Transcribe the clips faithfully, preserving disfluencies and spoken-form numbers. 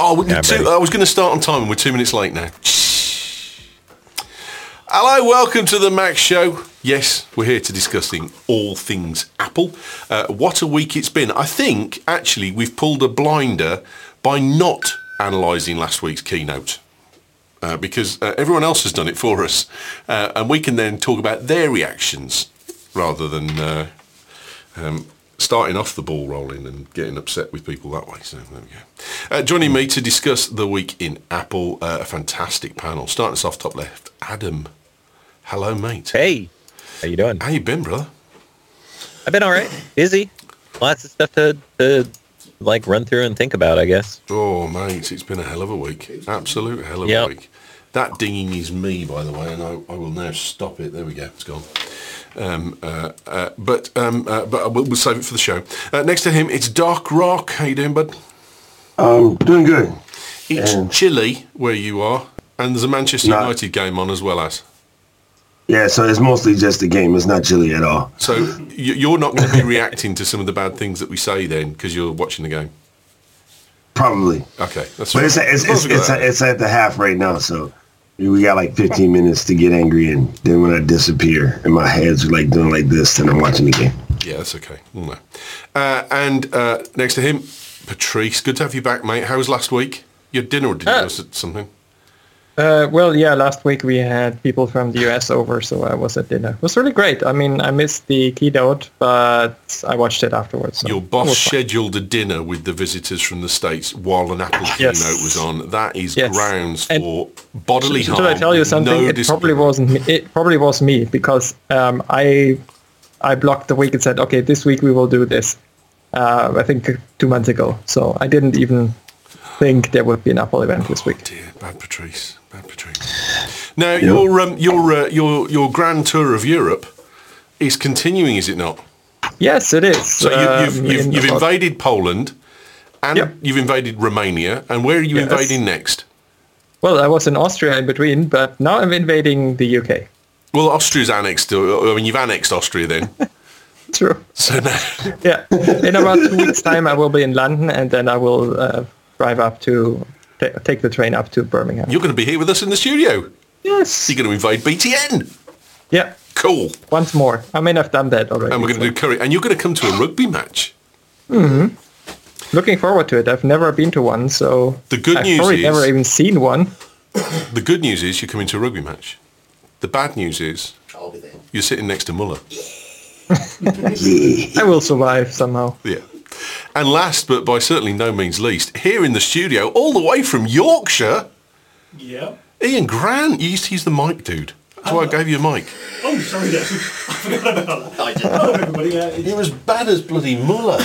Oh, Yeah, two, I was going to start on time and we're two minutes late now. Hello, welcome to the Mac Show. Yes, we're here to discussing all things Apple. Uh, what a week it's been. I think, actually, we've pulled a blinder by not analysing last week's keynote. Uh, because uh, everyone else has done it for us. Uh, and we can then talk about their reactions rather than uh, um, starting off the ball rolling and getting upset with people that way. So there we go. Uh, joining me to discuss the week in Apple, uh, a fantastic panel. Starting us off top left, Adam. Hello, mate. Hey, how you doing? How you been, brother? I've been all right. Busy. Lots of stuff to, to like run through and think about, I guess. Oh, mate, it's been a hell of a week. Absolute hell of Yep. a week. That dinging is me, by the way, and I, I will now stop it. There we go. It's gone. Um, uh, uh, but um, uh, but we'll, we'll save it for the show. Uh, next to him, it's Dark Rock. How you doing, bud? Um, doing good. It's And- chilly where you are, and there's a Manchester Nah. United game on as well as. Yeah, so it's mostly just a game. It's not chilly at all. So you- you're not going to be reacting to some of the bad things that we say then because you're watching the game. Probably. Okay, that's But fine. it's, it's, As long as it's, we got it's, that. it's at the half right now, so we got like fifteen minutes to get angry, and then when I disappear and my head's like doing like this, then I'm watching the game. Yeah, that's okay. We'll know. Uh, and uh, next to him, Patrice. Good to have you back, mate. How was last week? You had dinner or did you Uh, go to something? Uh, well, yeah, last week we had people from the U S over, so I was at dinner. It was really great. I mean, I missed the keynote, but I watched it afterwards. So Your it boss was fine. scheduled a dinner with the visitors from the States while an Apple Yes. keynote was on. That is Yes. grounds And for bodily Should harm. I tell you something? No it probably discipline. wasn't me. It probably was me because um, I I blocked the week and said, okay, this week we will do this. Uh, I think two months ago. So I didn't even think there would be an Apple event this week. Dear, bad Patrice, bad Patrice. Now your um, your uh, your your grand tour of Europe is continuing, is it not? Yes, it is. So you, you've Um, you've, in you've about- invaded Poland, and Yep. you've invaded Romania, and where are you Yes. invading next? Well, I was in Austria in between, but now I'm invading the U K. Well, Austria's annexed. To, I mean, you've annexed Austria then. True. So now, Yeah. In about two weeks' time, I will be in London, and then I will uh, drive up to ta- take the train up to Birmingham. you're going to be here with us in the studio. Yes. You're going to invade B T N. Yeah. Cool. Once more. I mean, I've done that already. And we're going to do curry. And you're going to come to a rugby match. Looking forward to it. I've never been to one, so The good I've news probably is- never even seen one. The good news is you're coming to a rugby match. The bad news is I'll be there. you're sitting next to Muller. I will survive somehow. Yeah. And last, but by certainly no means least, here in the studio, all the way from Yorkshire, Yeah. Ian Grant. You used to use the mic, dude. That's why I gave you a mic. Oh, sorry, Dave. I forgot about that. I did. Hello, everybody. Uh, You're as bad as bloody Muller.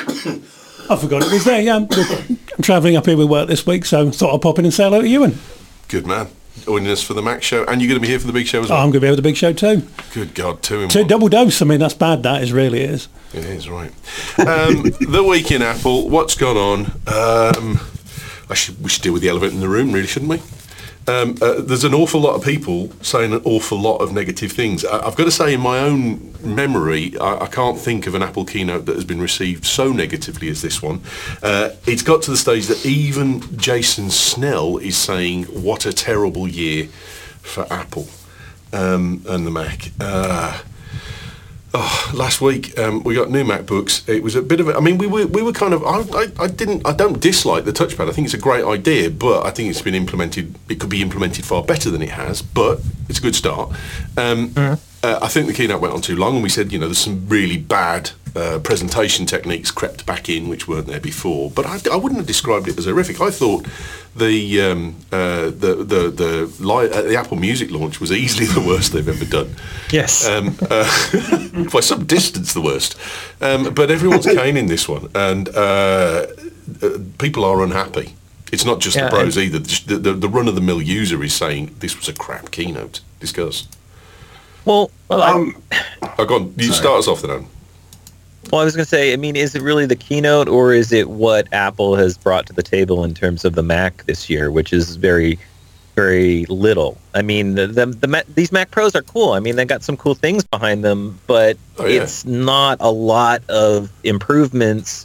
I forgot it was there. Yeah, I'm, I'm travelling up here with work this week, so thought I'd pop in and say hello to Ewan. Good man. Joining us for the Mac Show. And you're going to be here for the big show as Oh, well. I'm going to be able to big show too. Good God, two in So one. double dose. I mean, that's bad. That is really is. It is, right. Um, the week in Apple, what's gone on? Um, I should, we should deal with the elephant in the room, really, shouldn't we? Um, uh, there's an awful lot of people saying an awful lot of negative things. I, I've got to say, in my own memory, I, I can't think of an Apple keynote that has been received so negatively as this one. Uh, it's got to the stage that even Jason Snell is saying, what a terrible year for Apple um, and the Mac. Uh, Oh, last week um, we got new MacBooks. It was a bit of a, I mean, we were we were kind of. I, I, I didn't. I don't dislike the touchpad. I think it's a great idea, but I think it's been implemented. It could be implemented far better than it has, but it's a good start. Um, uh, I think the keynote went on too long, and we said, you know, there's some really bad uh, presentation techniques crept back in, which weren't there before. But I, I wouldn't have described it as horrific. I thought the um, uh, the the the, li- uh, the Apple Music launch was easily the worst they've ever done. Yes. Um, uh, by some distance the worst. Um, but everyone's caning this one, and uh, uh, people are unhappy. It's not just Yeah, the pros and- either. Just The, the, the run-of-the-mill user is saying this was a crap keynote. Discuss. Well, well, I, Um, Oh, go on. You start us off then, Adam. well, I was going to say, I mean, is it really the keynote, or is it what Apple has brought to the table in terms of the Mac this year, which is very, very little? I mean, the, the, the Mac, these Mac Pros are cool. I mean, they got some cool things behind them, but Oh, yeah. it's not a lot of improvements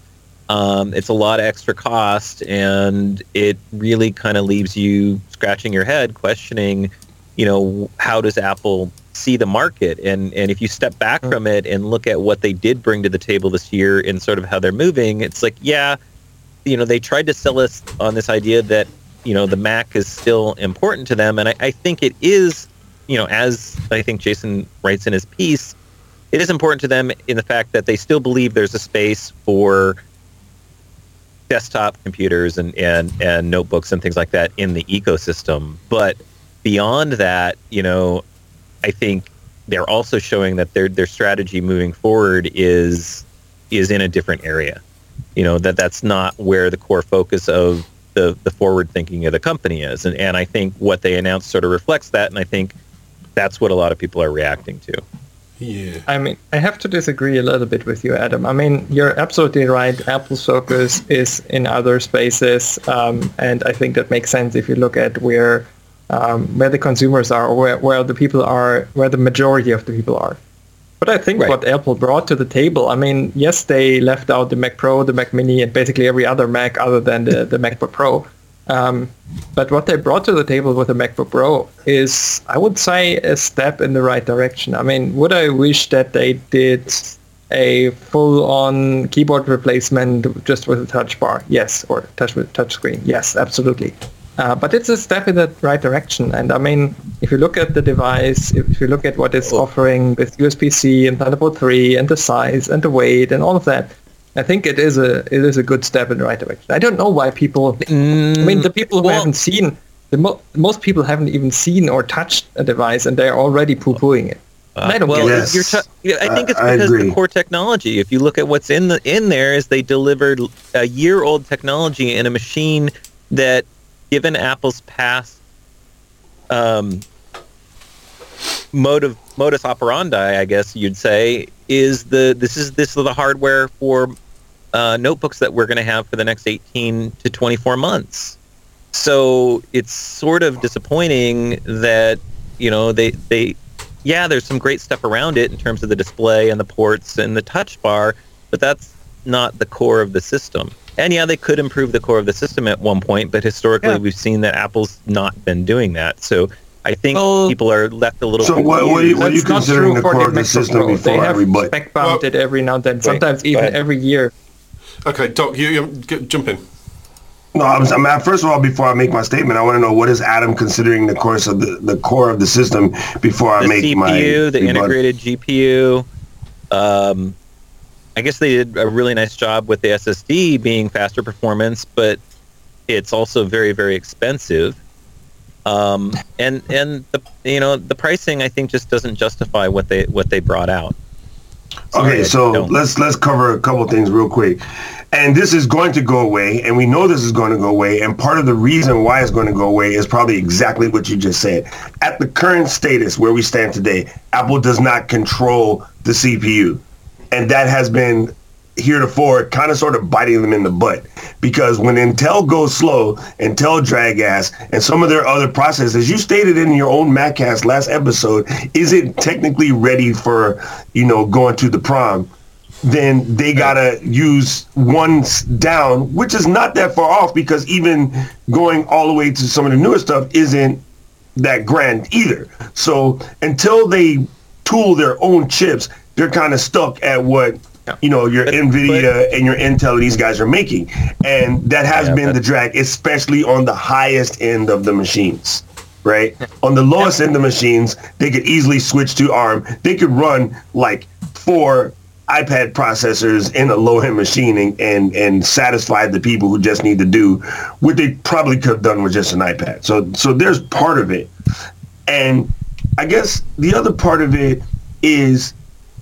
Um, it's a lot of extra cost, and it really kind of leaves you scratching your head, questioning, you know, how does Apple see the market? And and if you step back from it and look at what they did bring to the table this year and sort of how they're moving, it's like, yeah, you know, they tried to sell us on this idea that, you know, the Mac is still important to them. And I, I think it is, you know, as I think Jason writes in his piece, it is important to them in the fact that they still believe there's a space for desktop computers and, and, and notebooks and things like that in the ecosystem. But beyond that, you know, I think they're also showing that their their strategy moving forward is is in a different area. You know, that that's not where the core focus of the, the forward thinking of the company is. And, and I think what they announced sort of reflects that. And I think that's what a lot of people are reacting to. Yeah. I mean, I have to disagree a little bit with you, Adam. I mean, you're absolutely right. Apple's focus is in other spaces. Um, and I think that makes sense if you look at where um, where the consumers are, or where, where the people are, where the majority of the people are. But I think Right. what Apple brought to the table, I mean, yes, they left out the Mac Pro, the Mac Mini, and basically every other Mac other than the, the MacBook Pro. Um, but what they brought to the table with the MacBook Pro is, I would say, a step in the right direction. I mean, would I wish that they did a full-on keyboard replacement just with a touch bar? Yes. Or touch with touch screen? Yes, absolutely. Uh, but it's a step in the right direction. And I mean, if you look at the device, if you look at what it's offering with U S B C and Thunderbolt three and the size and the weight and all of that, I think it is a it is a good step in the right direction. I don't know why people. I mean, the people who well- haven't seen the mo- most people haven't even seen or touched a device, and they're already poo-pooing it. And I don't well, get it. Yes. you're t- yeah, I think it's I- I because agree. the core technology. If you look at what's in the in there, is they delivered a year-old technology in a machine that, given Apple's past um, mode of modus operandi, I guess you'd say, is the this is this is the hardware for uh, notebooks that we're going to have for the next eighteen to twenty-four months. So it's sort of disappointing that, you know, they they yeah, there's some great stuff around it in terms of the display and the ports and the touch bar, but that's not the core of the system. And yeah, they could improve the core of the system at one point, but historically Yeah. we've seen that Apple's not been doing that. So I think Well- people are left a little So what- what do you- confused. what do you That's not considering true the for core of the MacBook system Pro. before They have every butt? spec bumped it every now and then, sometimes go even ahead. every year. Okay, Doc, you, you g- jump in. No, I'm, I'm at, first of all, before I make my statement, I want to know what is Adam considering the course of the, the core of the system before I The make C P U, my the rebuttal. integrated G P U. Um, I guess they did a really nice job with the S S D being faster performance, but it's also very, very expensive. Um, and and the you know the pricing, I think, just doesn't justify what they what they brought out. Sorry, Okay, I so don't. let's let's cover a couple things real quick. And this is going to go away, and we know this is going to go away, and part of the reason why it's going to go away is probably exactly what you just said. At the current status where we stand today, Apple does not control the C P U. And that has been heretofore kind of sort of biting them in the butt, because when Intel goes slow, Intel drag ass, and some of their other processes, you stated in your own MacCast last episode, isn't technically ready for, you know, going to the prom, then they gotta use one s- down, which is not that far off, because even going all the way to some of the newer stuff isn't that grand either. So until they tool their own chips, they're kind of stuck at what, you know, your But- NVIDIA and your Intel, these guys are making. And that has Yeah, been but- the drag, especially on the highest end of the machines, right? On the lowest end of machines, they could easily switch to ARM. They could run like four iPad processors in a low-end machine and, and, and satisfy the people who just need to do what they probably could have done with just an iPad. So, so there's part of it. And I guess the other part of it is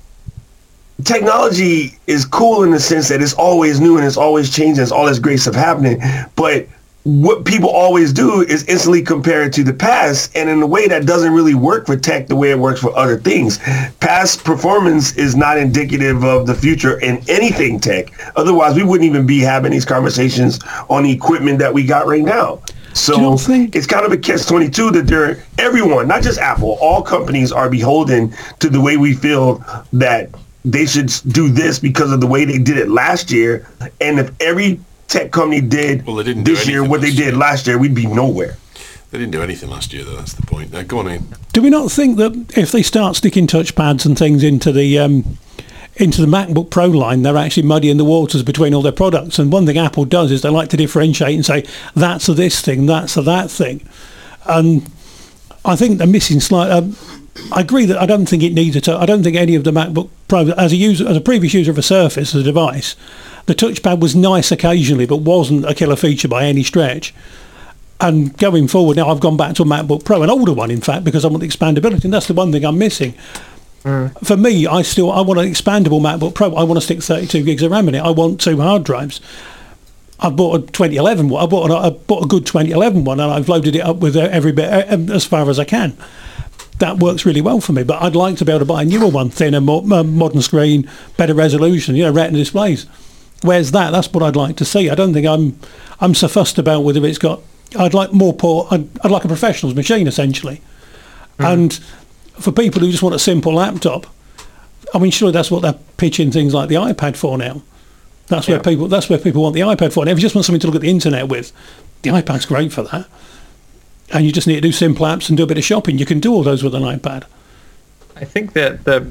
technology is cool in the sense that it's always new and it's always changing. There's all this great stuff happening. But what people always do is instantly compare it to the past. And in a way that doesn't really work for tech the way it works for other things. Past performance is not indicative of the future in anything tech. Otherwise, we wouldn't even be having these conversations on the equipment that we got right now. So Do you not think- it's kind of a catch twenty-two that they're, everyone, not just Apple, all companies are beholden to the way we feel that they should do this because of the way they did it last year. And if every tech company did well, they didn't do this year what they last did year. last year, we'd be nowhere. They didn't do anything last year, though. That's the point. Now, go on in. Do we not think that if they start sticking touchpads and things into the um, into the MacBook Pro line, they're actually muddying the waters between all their products? And one thing Apple does is they like to differentiate and say, that's a this thing, that's a that thing. And I think they're missing slight... Um, I agree that I don't think it needs a touch. I don't think any of the MacBook Pro, as a user, as a previous user of a Surface as a device, the touchpad was nice occasionally, but wasn't a killer feature by any stretch. And going forward now, I've gone back to a MacBook Pro, an older one, in fact, because I want the expandability, and that's the one thing I'm missing. Mm. For me, I still I want an expandable MacBook Pro. I want to stick thirty-two gigs of RAM in it. I want two hard drives. I bought a twenty eleven one. I bought a, I bought a good twenty eleven one, and I've loaded it up with every bit as far as I can. That works really well for me. But I'd like to be able to buy a newer one, thinner, more uh, modern screen, better resolution, you know, Retina displays. Where's that? That's what I'd like to see. I don't think I'm I'm so fussed about whether it's got. I'd like more port. I'd, I'd like a professional's machine essentially, mm. and for people who just want a simple laptop, I mean, surely that's what they're pitching things like the iPad for now. That's yeah. where people. That's where people want the iPad for. And if you just want something to look at the internet with, the iPad's great for that. And you just need to do simple apps and do a bit of shopping. You can do all those with an iPad. I think that the.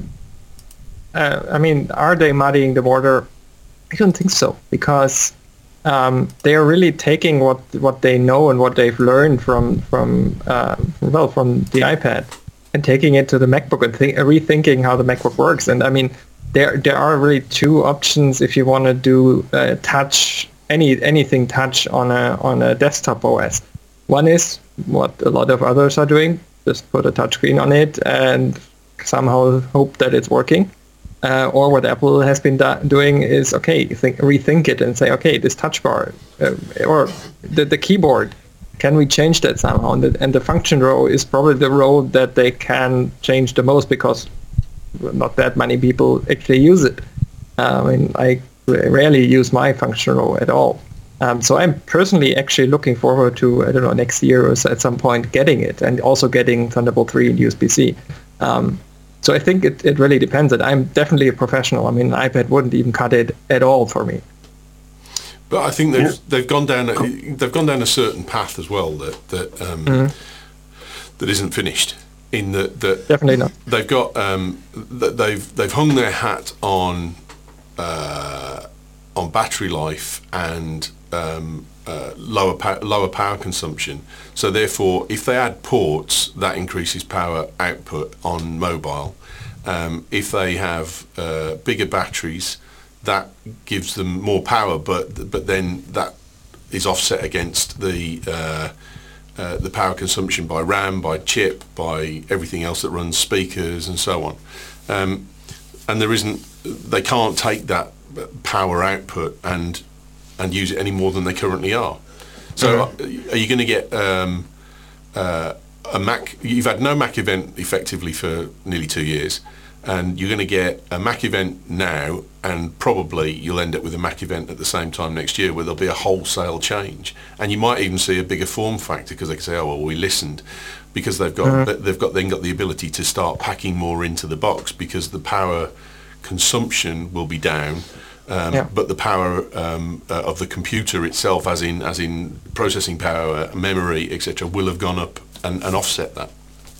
Uh, I mean, are they muddying the water? I don't think so, because. Um, they are really taking what what they know and what they've learned from from uh, well from the iPad and taking it to the MacBook and think, rethinking how the MacBook works. And I mean, there there are really two options if you want to do uh, touch any anything touch on a on a desktop O S. One is what a lot of others are doing: just put a touchscreen on it and somehow hope that it's working. Uh, or what Apple has been do- doing is, okay, think, rethink it and say, okay, this touch bar uh, or the, the keyboard, can we change that somehow? And the, and the function row is probably the row that they can change the most, because not that many people actually use it. Uh, I mean, I rarely use my function row at all. Um, so I'm personally actually looking forward to, I don't know, next year or so at some point getting it, and also getting Thunderbolt three and U S B-C. Um, So I think it, it really depends. And I'm definitely a professional. I mean, an iPad wouldn't even cut it at all for me. But I think they've they've gone down a, they've gone down a certain path as well that that um, mm-hmm. that isn't finished. In that that definitely not. They've got um, that they've they've hung their hat on uh, on battery life and um, uh, lower pow- lower power consumption. So therefore, if they add ports, that increases power output on mobile. Um, if they have uh, bigger batteries, that gives them more power, but but then that is offset against the uh, uh, the power consumption by RAM, by chip, by everything else that runs speakers and so on. Um, and there isn't, they can't take that power output and and use it any more than they currently are. So mm-hmm. are you going to get um, uh, a Mac? You've had no Mac event effectively for nearly two years, and you're going to get a Mac event now, and probably you'll end up with a Mac event at the same time next year, where there'll be a wholesale change, and you might even see a bigger form factor, because they can say, "Oh well, we listened," because they've got mm-hmm. they've got then got the ability to start packing more into the box, because the power consumption will be down. Um, yeah. But the power um, uh, of the computer itself, as in as in processing power, memory, et cetera, will have gone up and, and offset that.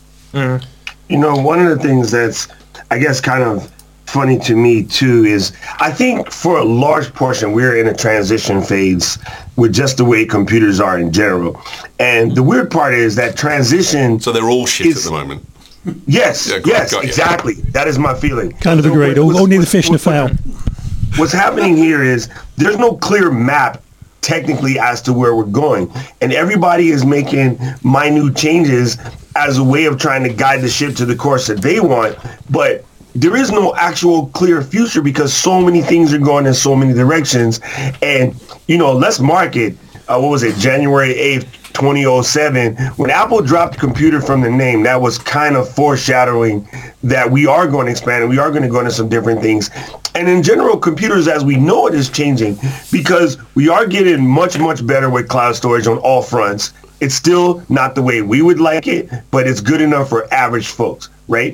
Mm. You know, one of the things that's, I guess, kind of funny to me too is, I think for a large portion we're in a transition phase with just the way computers are in general. And the weird part is that transition. So they're all shit is, at the moment. Yes, yeah, yes, got, exactly. Yeah. That is my feeling. Kind of so agreed. All, all need the fish in the foul. What's happening here is there's no clear map technically as to where we're going, and everybody is making minute changes as a way of trying to guide the ship to the course that they want, but there is no actual clear future, because so many things are going in so many directions. And you know, let's mark it, uh, what was it, January eighth, twenty oh seven, when Apple dropped computer from the name, that was kind of foreshadowing that we are going to expand and we are going to go into some different things. And in general, computers as we know it is changing, because we are getting much, much better with cloud storage on all fronts. It's still not the way we would like it, but it's good enough for average folks, right?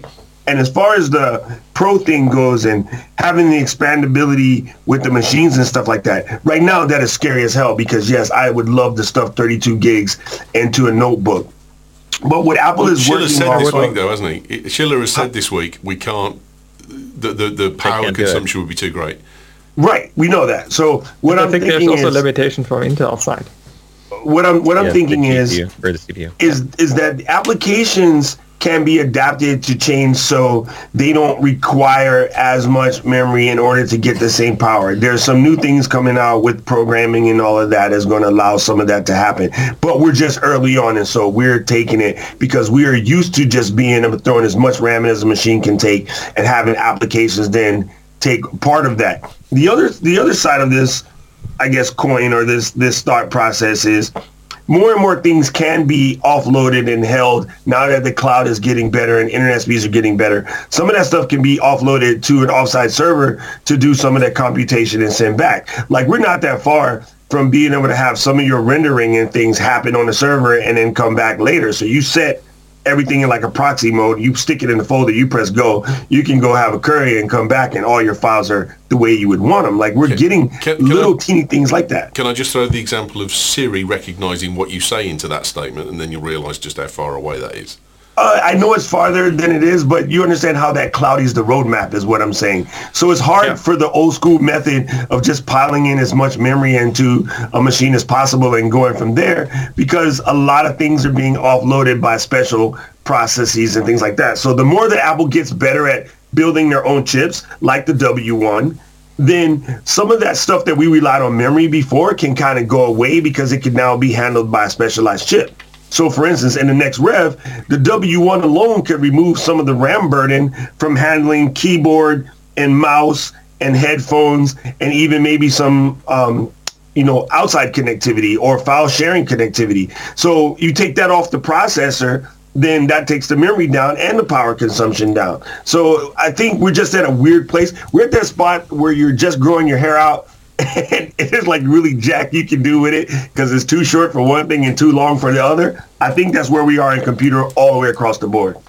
And as far as the Pro thing goes and having the expandability with the machines and stuff like that, right now that is scary as hell because, yes, I would love to stuff thirty-two gigs into a notebook. But what Apple well, is Schiller working said on... this week, though, hasn't he? Schiller has said this week we can't... The, the, the power consumption would be too great. Right, we know that. So what I I'm think thinking there's also is... a limitation from Intel side. What I'm what I'm Yeah, thinking the is G P U, or the C P U. is is that applications can be adapted to change so they don't require as much memory in order to get the same power. There's some new things coming out with programming and all of that is going to allow some of that to happen. But we're just early on, and so we're taking it because we are used to just being able to throw in as much RAM as a machine can take and having applications then take part of that. The other the other side of this, I guess, coin or this this thought process is more and more things can be offloaded and held now that the cloud is getting better and internet speeds are getting better. Some of that stuff can be offloaded to an offsite server to do some of that computation and send back. Like, we're not that far from being able to have some of your rendering and things happen on the server and then come back later. So you set everything in like a proxy mode, you stick it in the folder, you press go, you can go have a query and come back and all your files are the way you would want them. Like, we're can, getting can, can little I, teeny things like that. Can I just throw the example of Siri recognizing what you say into that statement, and then you'll realize just how far away that is? Uh, I know it's farther than it is, but you understand how that cloudies the roadmap is what I'm saying. So it's hard Yeah. for the old school method of just piling in as much memory into a machine as possible and going from there, because a lot of things are being offloaded by special processes and things like that. So the more that Apple gets better at building their own chips, like the W one, then some of that stuff that we relied on memory before can kind of go away because it can now be handled by a specialized chip. So, for instance, in the next rev, the W one alone could remove some of the RAM burden from handling keyboard and mouse and headphones and even maybe some, um, you know, outside connectivity or file sharing connectivity. So you take that off the processor, then that takes the memory down and the power consumption down. So I think we're just at a weird place. We're at that spot where you're just growing your hair out and it's like really jack you can do with it because it's too short for one thing and too long for the other. I think that's where we are in computer all the way across the board.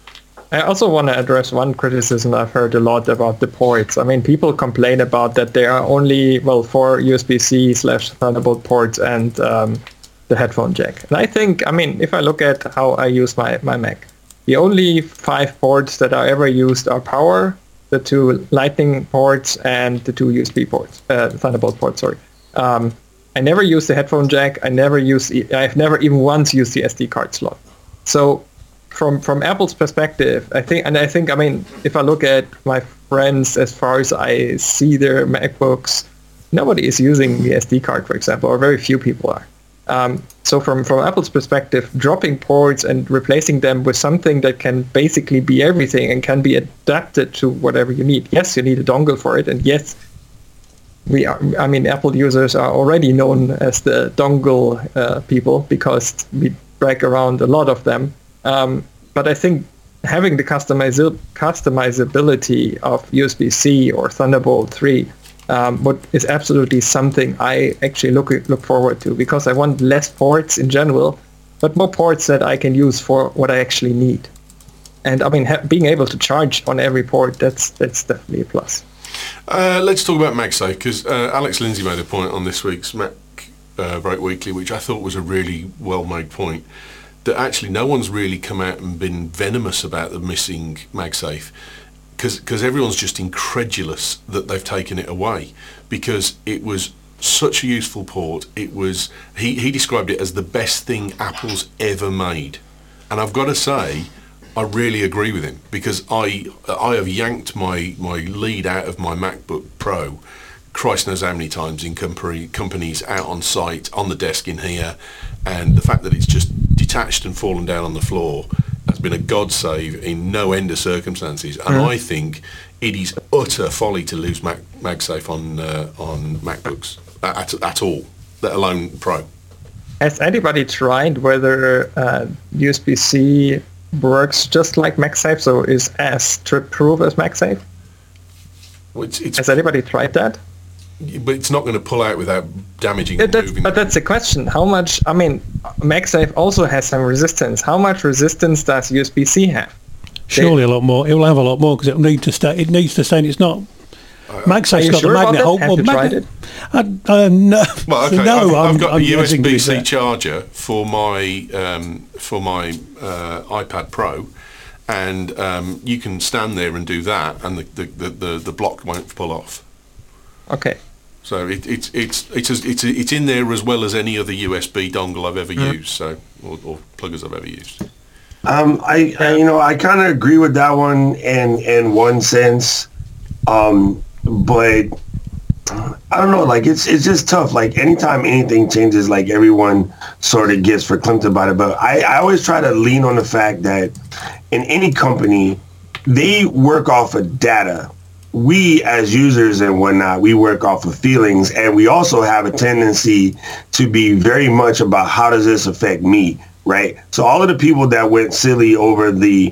I also want to address one criticism I've heard a lot about the ports. I mean, people complain about that there are only, well, four U S B-C slash Thunderbolt ports and um, the headphone jack. And I think, I mean, if I look at how I use my, my Mac, the only five ports that are ever used are power, the two Lightning ports, and the two U S B ports, uh, Thunderbolt ports, sorry. Um, I never use the headphone jack. I never use, I've never even once used the S D card slot. So from from Apple's perspective, I think, and I think, I mean, if I look at my friends, as far as I see their MacBooks, nobody is using the S D card, for example, or very few people are. Um, so from, from Apple's perspective, dropping ports and replacing them with something that can basically be everything and can be adapted to whatever you need. Yes, you need a dongle for it, and yes, we are. I mean, Apple users are already known as the dongle uh, people because we drag around a lot of them. Um, but I think having the customiza- customizability of U S B-C or Thunderbolt three Um, what is absolutely something I actually look look forward to, because I want less ports in general, but more ports that I can use for what I actually need. And I mean, ha- being able to charge on every port, that's that's definitely a plus. Uh, let's talk about MagSafe, because uh, Alex Lindsay made a point on this week's Mac uh, Break Weekly, which I thought was a really well-made point, that actually no one's really come out and been venomous about the missing MagSafe. Because everyone's just incredulous that they've taken it away, because it was such a useful port. It was he, he described it as the best thing Apple's ever made, and I've got to say I really agree with him, because I I have yanked my, my lead out of my MacBook Pro Christ knows how many times in company, companies out on site, on the desk in here, and the fact that it's just detached and fallen down on the floor has been a God save in no end of circumstances. And mm. I think it is utter folly to lose Mac, MagSafe on uh, on MacBooks at, at all, let alone Pro. Has anybody tried whether uh, U S B-C works just like MagSafe, so is as trip-proof as MagSafe? Well, it's, it's, Has anybody tried that? But it's not going to pull out without damaging Yeah, and that's, moving. but that's the question. How much, I mean, MagSafe also has some resistance. How much resistance does U S B-C have? Surely a lot more. It will have a lot more because it will need to stay. It needs to stay. And it's not. MagSafe's got sure the magnet hole. Have Well, you magnet, tried it? I, uh, no, Well, okay. no. I've, I'm, I've got I'm a U S B C that. charger for my um, for my uh, iPad Pro, and um, you can stand there and do that, and the the, the, the, the block won't pull off. Okay. So it, it's it's it's as, it's it's in there as well as any other U S B dongle I've ever Mm. used, so or, or pluggers I've ever used. Um, I, I, you know, I kind of agree with that one in in one sense, um, but I don't know. Like it's it's just tough. Like anytime anything changes, like everyone sort of gets verklempt about it. But I, I always try to lean on the fact that in any company, they work off of data. We as users and whatnot, we work off of feelings, and we also have a tendency to be very much about how does this affect me. Right. So all of the people that went silly over the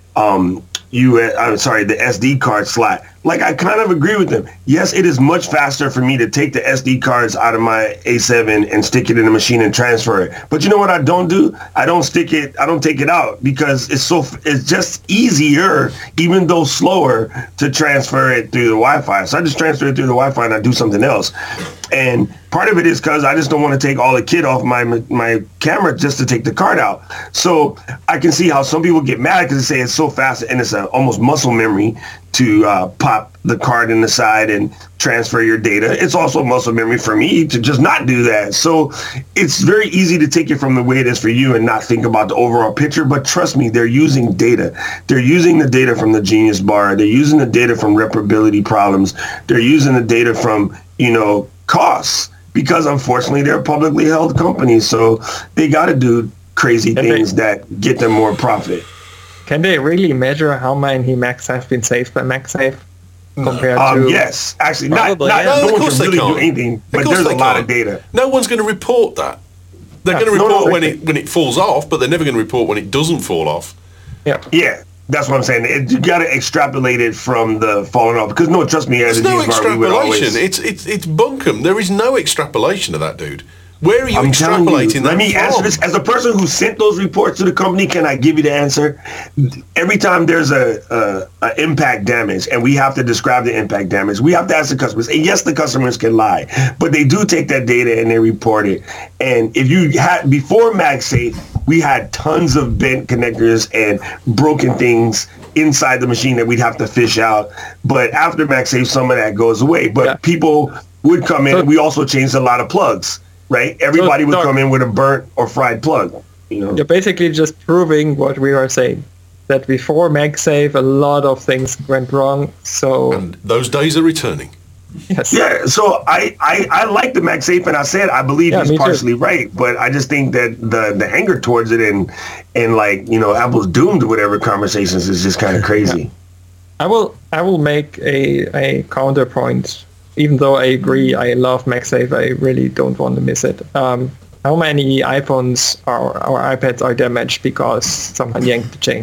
um, U S, I'm sorry, the S D card slot, like I kind of agree with them. Yes, it is much faster for me to take the S D cards out of my A seven and stick it in the machine and transfer it. But you know what I don't do? I don't stick it. I don't take it out because it's so it's just easier, even though slower, to transfer it through the Wi-Fi. So I just transfer it through the Wi-Fi and I do something else. And part of it is because I just don't want to take all the kit off my my camera just to take the card out. So I can see how some people get mad because they say it's so fast and it's a, almost muscle memory to uh, pop the card in the side and transfer your data. It's also muscle memory for me to just not do that. So it's very easy to take it from the way it is for you and not think about the overall picture. But trust me, they're using data. They're using the data from the Genius Bar. They're using the data from reparability problems. They're using the data from, you know, costs, because unfortunately they're publicly held companies. So they got to do crazy And things they- that get them more profit. Can they really measure how many Macs have been saved by MagSafe compared Um, to? yes, actually, Probably, not, not yeah. no, No, of one course can they really can't. do anything, Of but course there's a they lot can't. of data. No one's going to report that. They're Yeah. going to No, report no, when they- it when it falls off, but they're never going to report when it doesn't fall off. Yeah. Yeah, that's what I'm saying. It, you got to extrapolate it from the falling off, because no, trust me, as There's a no Genius Bar, we would extrapolation. always. It's it's it's bunkum. There is no extrapolation of that, dude. Where are you I'm telling you, extrapolating that let me from? answer this. As a person who sent those reports to the company, can I give you the answer? Every time there's a, a, a impact damage and we have to describe the impact damage, we have to ask the customers. And yes, the customers can lie, but they do take that data and they report it. And if you had, before MagSafe, we had tons of bent connectors and broken things inside the machine that we'd have to fish out. But after MagSafe, some of that goes away. But Yeah. people would come in. So- we also changed a lot of plugs. Right, everybody would Doc- come in with a burnt or fried plug. You know, You're basically just proving what we are saying, that before MagSafe, a lot of things went wrong. So And those days are returning. yes, yeah. So I, I, I like the MagSafe, and I said I believe Yeah, he's me too. partially right, but I just think that the the anger towards it and and like you know Apple's doomed to whatever conversations is just kind of crazy. I will I will make a, a counterpoint. Even though I agree, I love MagSafe, I really don't want to miss it. Um, how many iPhones or, or iPads are damaged because someone yanked the chain?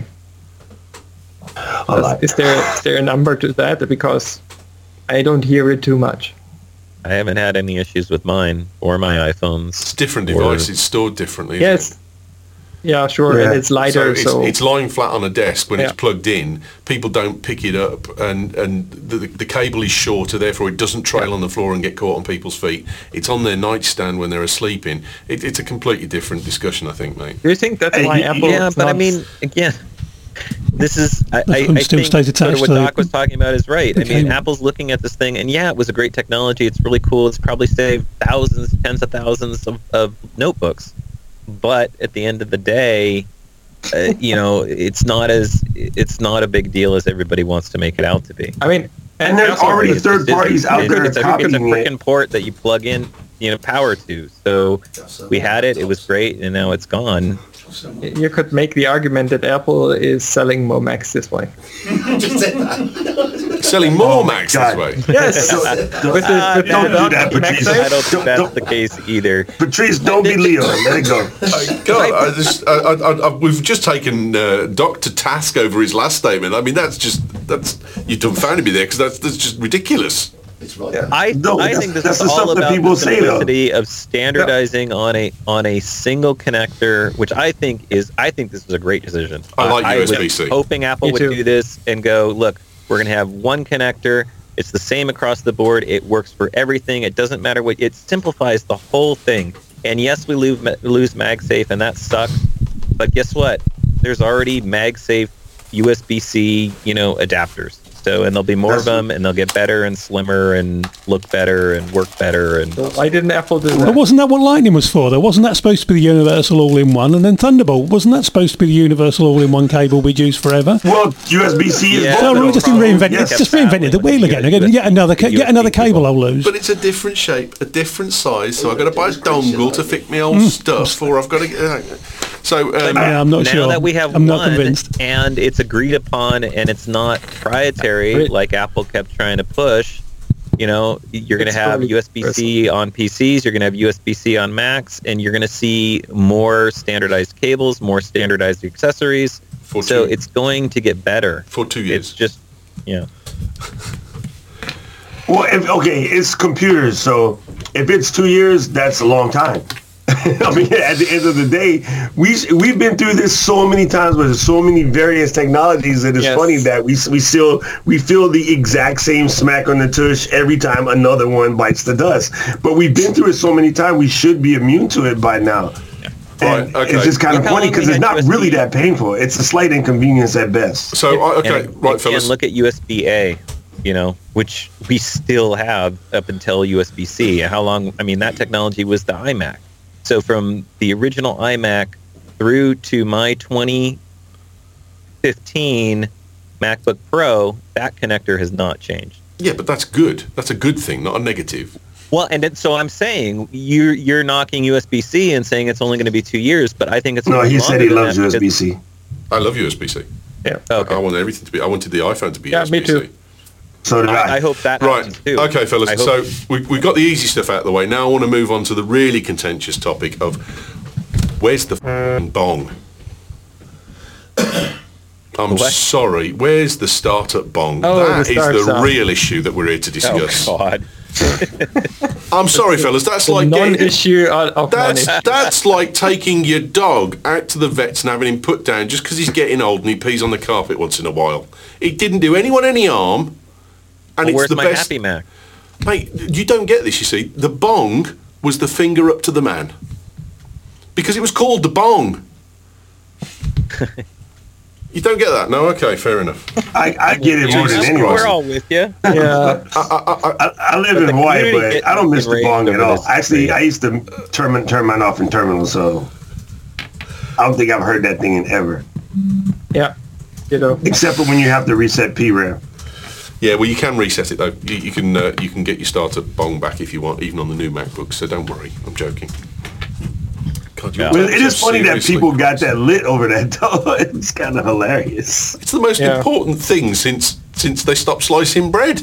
A lot. Is there is there a number to that? Because I don't hear it too much. I haven't had any issues with mine or my iPhones. It's a different Or- device. It's stored differently. isn't Yes. Yeah, sure, Yeah. and it's it? So lighter, it's, so, it's lying flat on a desk when Yeah. it's plugged in. People don't pick it up, and and the, the cable is shorter, therefore it doesn't trail on the floor and get caught on people's feet. It's on their nightstand when they're asleep in. It, it's a completely different discussion, I think, mate. do you think that's Hey, why you- Apple? Yeah, is but I not- mean, again, this is I, I, phone I still think stays sort of attached what to the- Doc was talking about is right. I Okay. mean, Apple's looking at this thing, and yeah, it was a great technology. It's really cool. It's probably saved thousands, tens of thousands of, of notebooks. But at the end of the day, uh, you know, it's not as it's not a big deal as everybody wants to make it out to be. I mean, And there's also- already It's third just- it's- parties out it's- there it's a, it's a copying it. freaking port that you plug in, you know, power to. So we had it. It was great, and now it's gone. you could make the argument that Apple is selling more Macs this way. Selling more Oh my Macs God. this way. Yes, So- with the, Uh, with don't the do Doc that, Mac Patrice. I safe. don't think Don't- that's don't- the case either. Patrice, don't be Leo. Let it go. God, I just, I, I, I, we've just taken uh, Doc to task over his last statement. I mean, that's just that's you dumbfounded me there because that's that's just ridiculous. It's right. Yeah. I No, I that's- think this that's is the all stuff that about people the say, though. simplicity of standardizing on a on a single connector, which I think is I think this was a great decision. I like I U S B was C. hoping Apple Me would too. do this and go, look, we're going to have one connector. It's the same across the board. It works for everything. It doesn't matter what. It simplifies the whole thing. And yes, we lose lose MagSafe, and that sucks. But guess what? There's already MagSafe U S B C, you know, adapters. So, and there'll be more That's- of them, and they'll get better and slimmer and look better and work better. And So why didn't Apple do But that? wasn't that what Lightning was for, though? Wasn't that supposed to be the universal all-in-one? And then Thunderbolt, wasn't that supposed to be the universal all-in-one cable we'd use forever? Well, U S B C is Yeah. both So of we them, just probably. reinvented, Yes. just reinvented the wheel again. Again, yet another, ca- yet another cable I'll lose. But it's a different shape, a different size, so I've got to buy a dongle to fit my old stuff, or I've got to get... Uh, so, um, Yeah, I'm not now sure. that we have I'm one, not convinced. and it's agreed upon, and it's not proprietary Great. like Apple kept trying to push. You know, you're going to It's have totally U S B C on P Cs, you're going to have U S B C on Macs, and you're going to see more standardized cables, more standardized accessories. For So two- it's going to get better. for two It's years. just, yeah. Well, if, okay, it's computers, so if it's two years, that's a long time. I mean, at the end of the day, we we've been through this so many times with so many various technologies that it's Yes. funny that we we still we feel the exact same smack on the tush every time another one bites the dust. But we've been through it so many times, we should be immune to it by now. And Right, okay. It's just kind Look of how funny long we because it's had not U S B. really that painful. It's a slight inconvenience at best. So, I okay, and, right, and fellas. look at U S B A, you know, which we still have up until U S B C. How long? I mean, that technology was the iMac. So from the original iMac through to my twenty fifteen MacBook Pro, that connector has not changed. Yeah, but that's good. That's a good thing, not a negative. Well, and it, so I'm saying you're you're knocking U S B C and saying it's only going to be two years, but I think it's No, gonna be he said longer he than loves that U S B because- C. I love U S B C. Yeah. Okay. I want everything to be. I wanted the iPhone to be Yeah, U S B C. me too. So did I. I, I hope that Right. happens too. Okay, fellas. I hope- So we we got the easy stuff out of the way. Now I want to move on to the really contentious topic of where's the f***ing bong? I'm What? sorry. Where's the startup bong? Oh, that the is start the sound. real issue that we're here to oh discuss. God. I'm sorry, fellas. That's The like getting, non-issue of of That's money. that's like taking your dog out to the vets and having him put down just because he's getting old and he pees on the carpet once in a while. It didn't do anyone any harm, and Well, it's where's the my best. Happy Mac? Mate, you don't get this. You see, the bong was the finger up to the man because it was called the bong. You don't get that? No. Okay, fair enough. I, I get it more than Jesus anyone. Christ. We're all with you. Yeah. I, I live But in the Hawaii, community but I don't miss getting the bong raised at over all. this. Actually, I used to turn, turn mine off in terminal, so I don't think I've heard that thing in ever. Yeah. You know. Except for when you have to reset P RAM. Yeah, well, you can reset it though. You, you can uh, you can get your startup bong back if you want, even on the new MacBook. So don't worry. I'm joking. God, you're Yeah. Well, taking it is so funny that seriously. people got that lit over that, though. It's kind of hilarious. It's the most Yeah. important thing since since they stopped slicing bread.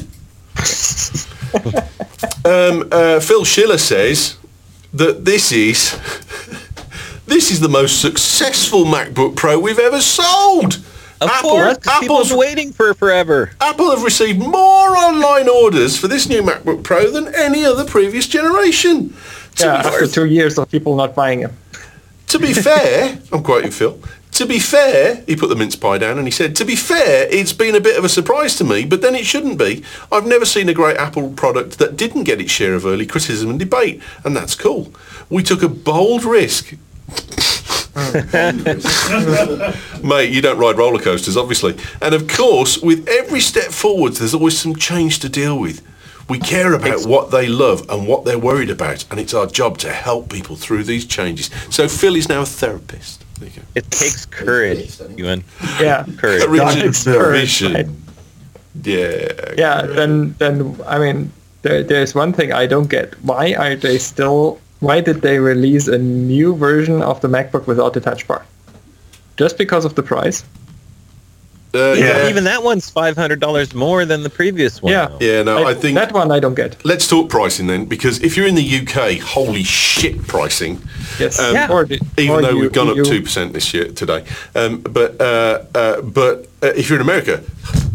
um, uh, Phil Schiller says that this is this is the most successful MacBook Pro we've ever sold. Of Apple, course, 'cause people Apple's, been waiting for forever. Apple have received more online orders for this new MacBook Pro than any other previous generation. To Yeah. be After two years of people not buying it. To be fair, I'm quoting Phil. To be fair, he put the mince pie down and he said, to be fair, it's been a bit of a surprise to me, but then it shouldn't be. I've never seen a great Apple product that didn't get its share of early criticism and debate, and that's cool. We took a bold risk. Mate, you don't ride roller coasters, obviously. And of course, with every step forwards, there's always some change to deal with. We care about what they love and what they're worried about, and it's our job to help people through these changes. So Phil is now a therapist. There you go. It takes courage, Ewan. Yeah. Courage. Courage and It's courage, vision. right? Yeah. Yeah. Then, then I mean, there, there's one thing I don't get. Why are they still? Why did they release a new version of the MacBook without the Touch Bar? Just because of the price? Uh, yeah. Even that one's five hundred dollars more than the previous one. Yeah. though. Yeah, no, I think... that one I don't get. Let's talk pricing then, because if you're in the U K, holy shit pricing. Yes. Um, Yeah. Or the- Even or though you- we've gone up you- two percent this year today. Um, but uh, uh, but uh, if you're in America,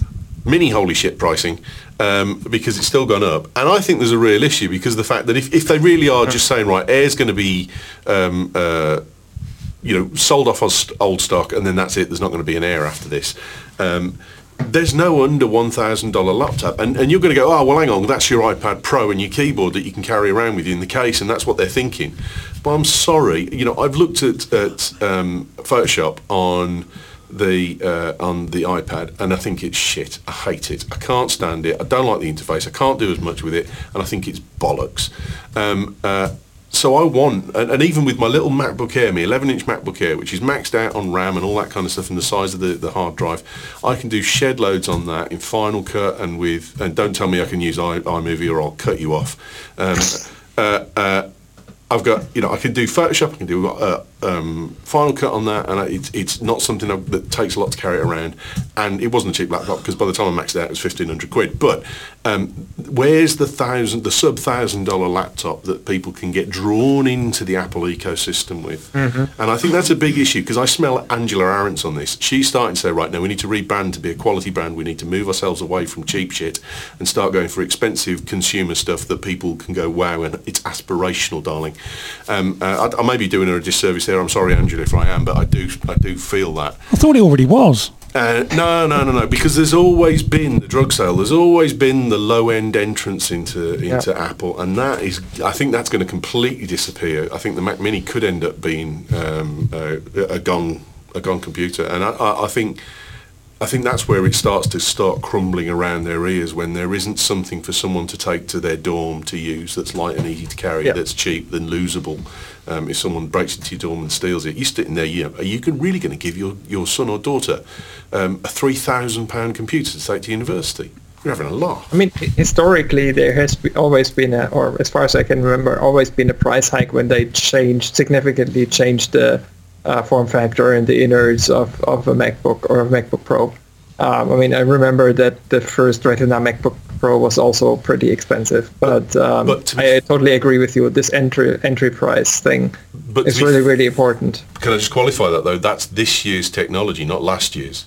mini holy shit pricing, um, because it's still gone up. And I think there's a real issue because of the fact that if, if they really are just saying, right, Air's going to be, um, uh, you know, sold off as old stock and then that's it, there's not going to be an Air after this. Um, there's no under one thousand dollars laptop. And, and you're going to go, oh, well, hang on, that's your iPad Pro and your keyboard that you can carry around with you in the case, and that's what they're thinking. But I'm sorry, you know, I've looked at, at um, Photoshop on the uh, on the iPad, and I think it's shit. I hate it. I can't stand it. I don't like the interface. I can't do as much with it, and I think it's bollocks. Um, uh, so I want, and, and even with my little MacBook Air, my eleven inch MacBook Air, which is maxed out on RAM and all that kind of stuff, and the size of the, the hard drive, I can do shed loads on that in Final Cut and with, and don't tell me I can use i iMovie or I'll cut you off. Um, uh, uh, I've got, you know, I can do Photoshop, I can do uh, um, Final Cut on that, and I, it's it's not something that takes a lot to carry it around. And it wasn't a cheap laptop because by the time I maxed it out, it was fifteen hundred quid. But um, where's the thousand, the sub thousand dollar laptop that people can get drawn into the Apple ecosystem with? Mm-hmm. And I think that's a big issue because I smell Angela Arendt on this. She's starting to say, right, now we need to rebrand to be a quality brand. We need to move ourselves away from cheap shit and start going for expensive consumer stuff that people can go, wow, and it's aspirational, darling. Um, uh, I, I may be doing her a disservice there. I'm sorry, Angela, if I am, but I do, I do feel that. I thought it already was. Uh, no, no, no, no. Because there's always been the drug sale. There's always been the low-end entrance into into yeah. Apple, and that is, I think that's going to completely disappear. I think the Mac Mini could end up being um, a, a gone a gone computer, and I, I, I think. I think that's where it starts to start crumbling around their ears when there isn't something for someone to take to their dorm to use that's light and easy to carry, yeah. that's cheap, then losable. Um, if someone breaks into your dorm and steals it, you're sitting there, you know, are you really going to give your, your son or daughter um, a three thousand pound computer to take to university? You're having a laugh. I mean, historically, there has be, always been, a, or as far as I can remember, always been a price hike when they changed, significantly changed the Uh, form factor and the innards of, of a MacBook or a MacBook Pro. Um, I mean, I remember that the first Retina MacBook Pro was also pretty expensive, but, um, but I, I totally agree with you. This entry entry price thing but is really, really important. Can I just qualify that, though? That's this year's technology, not last year's.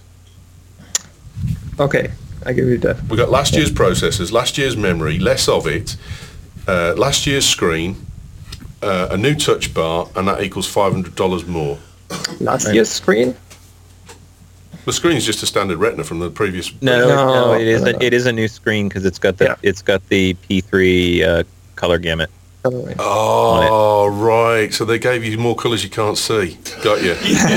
Okay, I give you that. We got last year's processors, last year's memory, less of it, uh, last year's screen, Uh, a new touch bar, and that equals five hundred dollars more. Last year's screen? The screen is just a standard Retina from the previous. No, no, no it is a, it is a new screen because it's got the yeah. it's got the P three uh, color gamut. Oh, right. So they gave you more colours you can't see. Got you.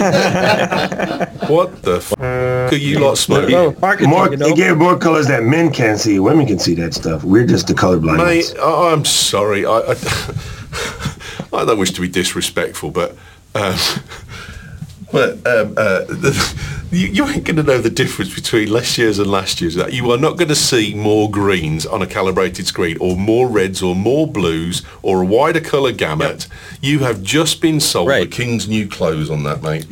What the f*** are you lot smoking? No, no, more, you know? They gave more colours that men can't see. Women can see that stuff. We're just the colorblind. Mate, I, I'm sorry. I, I, I don't wish to be disrespectful, but um, but um, uh, the, you, you ain't going to know the difference between last year's and last year's. That you are not going to see more greens on a calibrated screen, or more reds, or more blues, or a wider colour gamut. Yep. You have just been sold right. the king's new clothes on that, mate.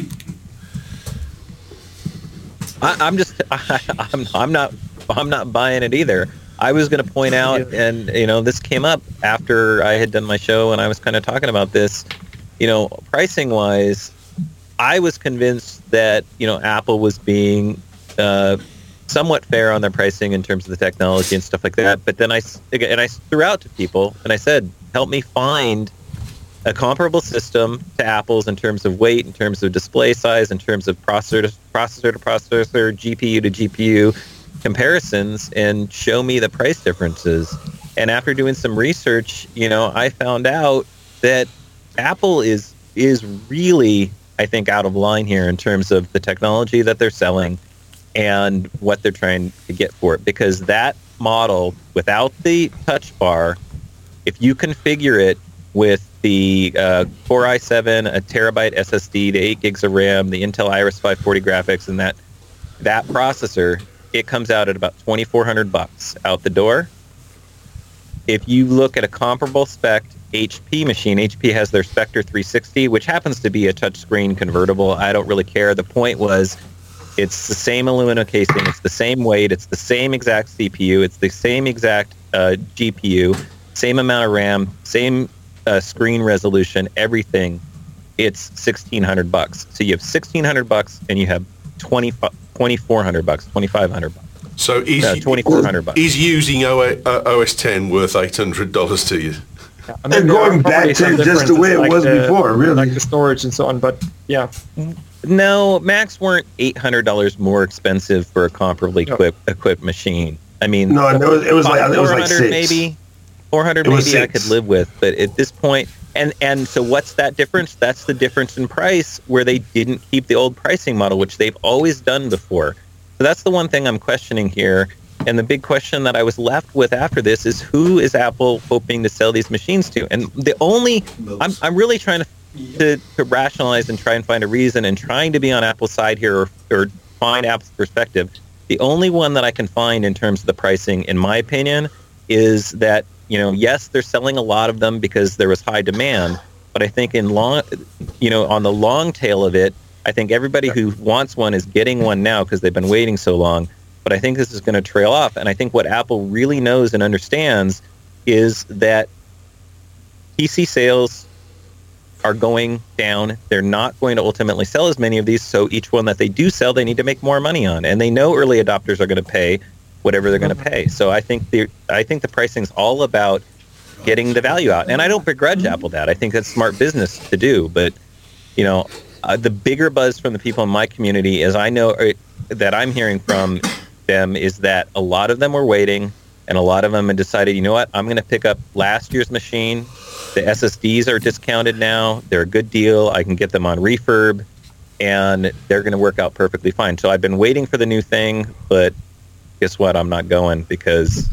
I, I'm just, I, I'm, I'm not, I'm not buying it either. I was going to point out, and you know, this came up after I had done my show, and I was kind of talking about this. You know, pricing wise, I was convinced that you know Apple was being uh, somewhat fair on their pricing in terms of the technology and stuff like that. But then I and I threw out to people, and I said, help me find a comparable system to Apple's in terms of weight, in terms of display size, in terms of processor to processor to processor, G P U to G P U comparisons, and show me the price differences. And after doing some research, you know, I found out that Apple is is really, I think, out of line here in terms of the technology that they're selling and what they're trying to get for it. Because that model, without the touch bar, if you configure it with the uh, Core i seven, a terabyte S S D, the eight gigs of RAM, the Intel Iris five forty graphics, and that that processor, it comes out at about twenty-four hundred bucks out the door. If you look at a comparable spec H P machine, H P has their Spectre three sixty, which happens to be a touchscreen convertible. I don't really care. The point was, it's the same aluminum casing, it's the same weight, it's the same exact C P U, it's the same exact uh, G P U, same amount of RAM, same uh, screen resolution, everything. It's sixteen hundred bucks. So you have sixteen hundred bucks, and you have twenty twenty-four hundred bucks, twenty-five hundred bucks. So is, No, twenty-four hundred bucks. is using O S ten worth eight hundred dollars to you? Yeah, I And there going are back probably some to just the way it differences, was the- before, really. like the storage and so on. But yeah, No, Macs weren't eight hundred dollars more expensive for a comparably No. equipped equipped machine. I mean, No, it was, it was like it was like four hundred six. maybe, four hundred It was maybe I six. could live with, but at this point, and and so what's that difference? That's the difference in price where they didn't keep the old pricing model, which they've always done before. So that's the one thing I'm questioning here. And the big question that I was left with after this is, who is Apple hoping to sell these machines to? And the only, I'm, I'm really trying to, to, to rationalize and try and find a reason and trying to be on Apple's side here, or, or find Apple's perspective. The only one that I can find in terms of the pricing, in my opinion, is that, you know, yes, they're selling a lot of them because there was high demand, but I think in long, you know, on the long tail of it, I think everybody who wants one is getting one now because they've been waiting so long. But I think this is going to trail off. And I think what Apple really knows and understands is that P C sales are going down. They're not going to ultimately sell as many of these. So each one that they do sell, they need to make more money on. And they know early adopters are going to pay whatever they're going to pay. So I think the I think the pricing is all about getting the value out. And I don't begrudge Apple that. I think that's smart business to do. But, you know, uh, the bigger buzz from the people in my community is I know uh, that I'm hearing from them is that a lot of them were waiting, and a lot of them had decided, you know what, I'm going to pick up last year's machine. The S S Ds are discounted now. They're a good deal. I can get them on refurb, and they're going to work out perfectly fine. So I've been waiting for the new thing, but guess what? I'm not going because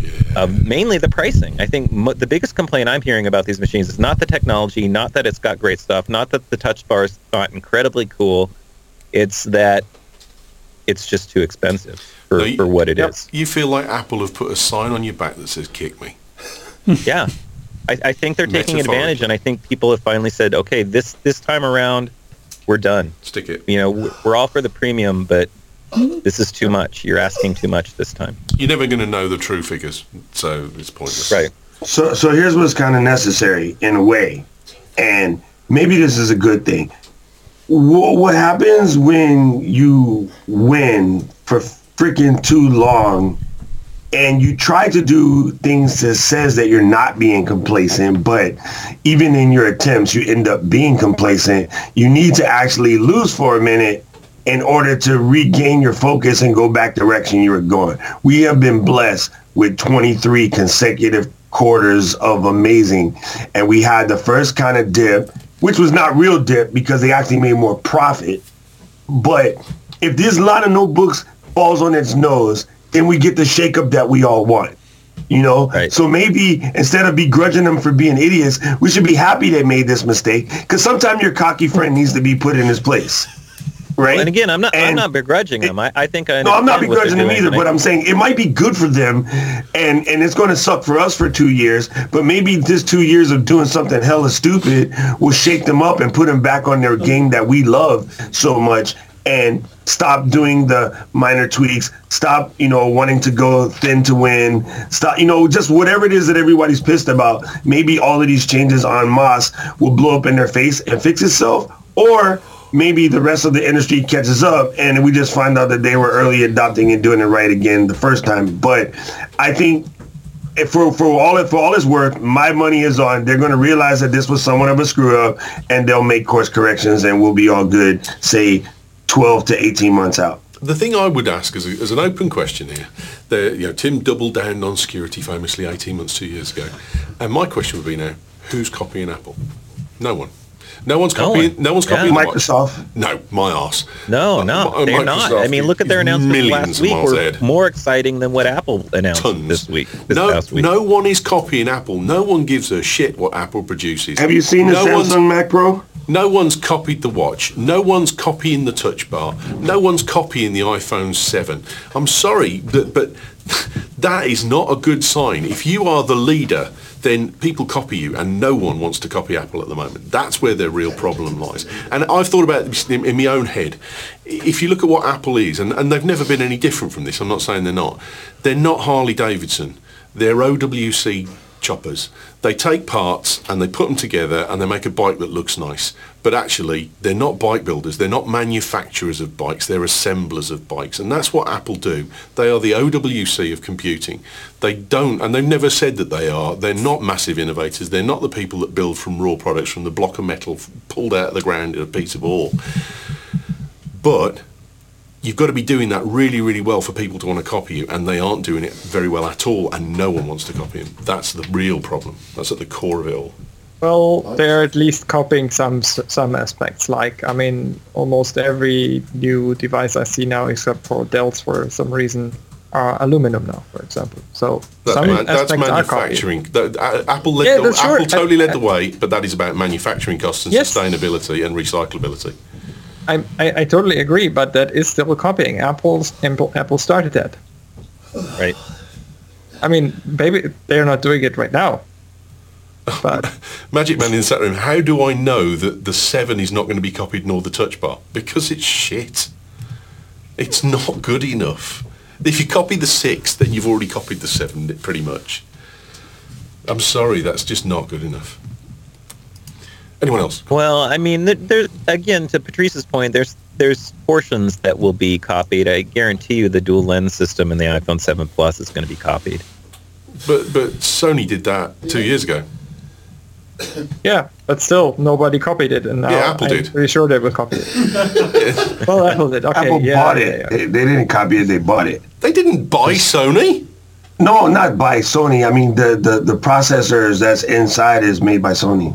of mainly the pricing. I think mo- the biggest complaint I'm hearing about these machines is not the technology, not that it's got great stuff, not that the touch bar is not incredibly cool. It's that it's just too expensive for, No, you- for what it Yep. is. You feel like Apple have put a sign on your back that says "kick me." Yeah. I, I think they're taking Metaphorically. advantage, and I think people have finally said, okay, this this time around, we're done. Stick it. You know, w- we're all for the premium, but this is too much. You're asking too much this time. You're never going to know the true figures, so it's pointless. Right. So, so here's what's kind of necessary in a way, and maybe this is a good thing. Wh- What happens when you win for freaking too long, and you try to do things that says that you're not being complacent, but even in your attempts, you end up being complacent? You need to actually lose for a minute in order to regain your focus and go back the direction you were going. We have been blessed with twenty-three consecutive quarters of amazing, and we had the first kind of dip, which was not real dip because they actually made more profit. But if this line of notebooks falls on its nose, then we get the shakeup that we all want. You know, Right. so maybe instead of begrudging them for being idiots, we should be happy they made this mistake, because sometimes your cocky friend needs to be put in his place. Right. And again, I'm not. I'm And not begrudging them. I, I think I. No, I'm not understand what they're begrudging them doing, either, and but I- I'm saying it might be good for them, and and it's going to suck for us for two years. But maybe this two years of doing something hella stupid will shake them up and put them back on their game that we love so much, and stop doing the minor tweaks. Stop, you know, wanting to go thin to win. Stop, you know, just whatever it is that everybody's pissed about. Maybe all of these changes en masse will blow up in their face and fix itself, or maybe the rest of the industry catches up and we just find out that they were early adopting and doing it right again the first time. But I think if for for all for all it's worth, my money is on they're going to realize that this was somewhat of a screw up, and they'll make course corrections, and we'll be all good, say twelve to eighteen months out. The thing I would ask as, a, as an open question here, the, you know, Tim doubled down on security famously eighteen months, two years ago, and my question would be now, who's copying Apple? No one. No one's No copying. one. No one's Yeah. copying the watch. Microsoft. No, my arse. No, Mi- no, mi- they're not. I mean, look at their is announcements millions last of week. miles Were ahead. more exciting than what Apple announced Tons. this week. This no, past week. no one is copying Apple. No one gives a shit what Apple produces. Have you seen the no one's- Samsung Mac Pro? No one's copied the watch. No one's copying the touch bar. No one's copying the iPhone seven. I'm sorry, but, but that is not a good sign. If you are the leader, then people copy you, and no one wants to copy Apple at the moment. That's where their real problem lies. And I've thought about this in, in my own head. If you look at what Apple is, and, and they've never been any different from this, I'm not saying they're not. They're not Harley Davidson. They're O W C choppers. They take parts and they put them together and they make a bike that looks nice. But actually, they're not bike builders. They're not manufacturers of bikes. They're assemblers of bikes. And that's what Apple do. They are the O W C of computing. They don't, and they've never said that they are. They're not massive innovators. They're not the people that build from raw products, from the block of metal pulled out of the ground in a piece of ore. But you've got to be doing that really, really well for people to want to copy you, and they aren't doing it very well at all, and no one wants to copy them. That's the real problem. That's at the core of it all. Well, they're at least copying some some aspects. Like, I mean, almost every new device I see now, except for Dells for some reason, are aluminum now, for example. So that, some man, that's aspects manufacturing. That, uh, Apple led Yeah, the, that's Apple sure. totally led the I- way, but that is about manufacturing costs and Yes. sustainability and recyclability. I, I I totally agree, but that is still copying. Apple's Apple, Apple started that. Right. I mean, maybe they're not doing it right now. But Magic Man in the chat room, how do I know that the seven is not going to be copied nor the touch bar? Because it's shit. It's not good enough. If you copy the six, then you've already copied the seven, pretty much. I'm sorry, that's just not good enough. Anyone else? Well, I mean, there, there again, to Patrice's point, there's there's portions that will be copied. I guarantee you the dual lens system in the iPhone seven Plus is going to be copied. But but Sony did that two years ago. yeah, but still, nobody copied it, and now Yeah, Apple I'm did. pretty sure they will copy it. Well, Apple did. Okay, Apple yeah, bought yeah, it. yeah. They, they didn't copy it. They bought it. They didn't buy Sony. No, not by Sony. I mean, the, the, the processors that's inside is made by Sony.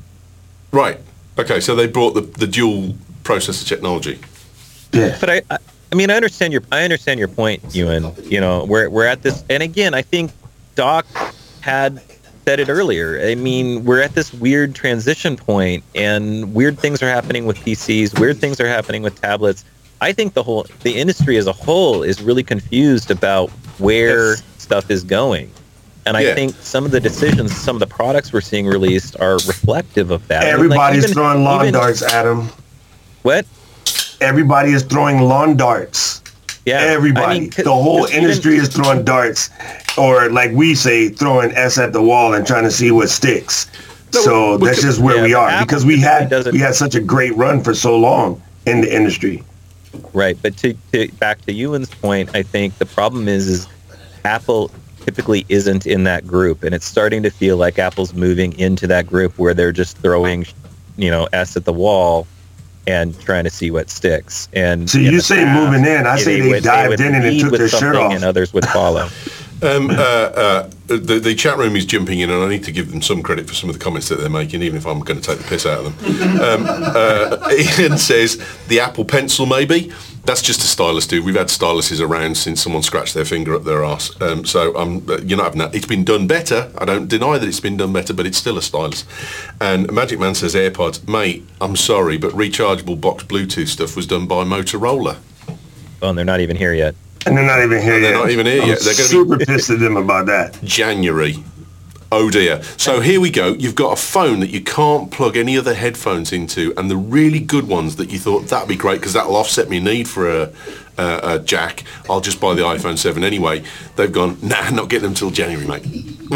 Right. Okay, so they brought the, the dual processor technology. Yeah. But I, I, I mean, I understand your, I understand your point, Ewan. You know, we're we're at this, and again, I think Doc had said it earlier. I mean, we're at this weird transition point, and weird things are happening with P Cs. Weird things are happening with tablets. I think the whole, the industry as a whole is really confused about where Yes. stuff is going. And Yeah. I think some of the decisions, some of the products we're seeing released are reflective of that. I mean, like, Everybody's even- throwing lawn even- darts at him. What? Everybody is throwing lawn darts. Yeah. Everybody. I mean, 'cause- the whole 'cause even- industry is throwing darts, or like we say, throwing S at the wall and trying to see what sticks. No, so we- that's we- just where yeah, we but are Apple because we typically had doesn't- we had such a great run for so long in the industry. Right, but to, to back to Ewan's point, I think the problem is is Apple typically isn't in that group, and it's starting to feel like Apple's moving into that group where they're just throwing, you know, S at the wall and trying to see what sticks. And So in you the say past, moving in, I say they would- dived would in and lead took with their shirt something off. and others would follow. Um, uh, uh, the, the chat room is jumping in, and I need to give them some credit for some of the comments that they're making, even if I'm going to take the piss out of them. Um, uh, Ian says, the Apple Pencil, maybe? That's just a stylus, dude. We've had styluses around since someone scratched their finger up their arse. Um, so um, you're not having that. It's been done better. I don't deny that it's been done better, but it's still a stylus. And Magic Man says, AirPods. Mate, I'm sorry, but rechargeable box Bluetooth stuff was done by Motorola. Oh, and they're not even here yet. And they're not even here they're yet. not even here I'm yet. They're gonna super be- pissed at them about that. January. Oh dear. So here we go. You've got a phone that you can't plug any other headphones into, and the really good ones that you thought that'd be great because that'll offset me need for a, a, a jack. I'll just buy the iPhone seven anyway. They've gone, nah, not getting them till January, mate.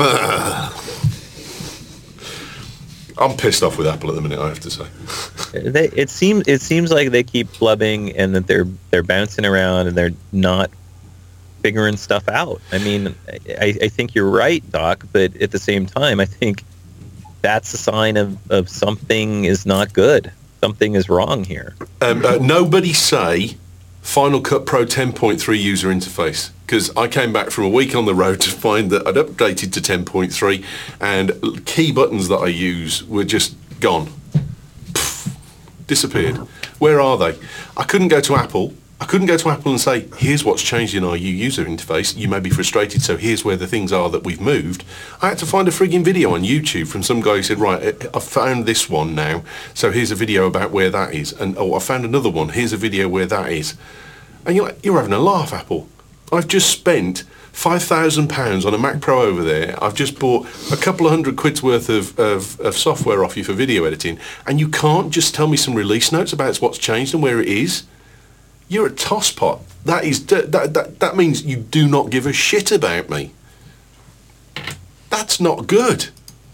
I'm pissed off with Apple at the minute, I have to say. They, it seems it seems like they keep blubbing and that they're they're bouncing around and they're not figuring stuff out. I mean, I, I think you're right, Doc, but at the same time, I think that's a sign of, of something is not good. Something is wrong here. Um, uh, nobody say Final Cut Pro ten point three user interface, because I came back from a week on the road to find that I'd updated to ten point three and key buttons that I use were just gone. Pfft, disappeared. Where are they? I couldn't go to Apple. I couldn't go to Apple and say, here's what's changed in our user interface. You may be frustrated, so here's where the things are that we've moved. I had to find a frigging video on YouTube from some guy who said, right, I found this one now, so here's a video about where that is. And, oh, I found another one. Here's a video where that is. And you're like, you're having a laugh, Apple. I've just spent five thousand pounds on a Mac Pro over there. I've just bought a couple of hundred quid's worth of, of, of software off you for video editing, and you can't just tell me some release notes about what's changed and where it is? You're a tosspot. That is that, that that means you do not give a shit about me. That That's not good.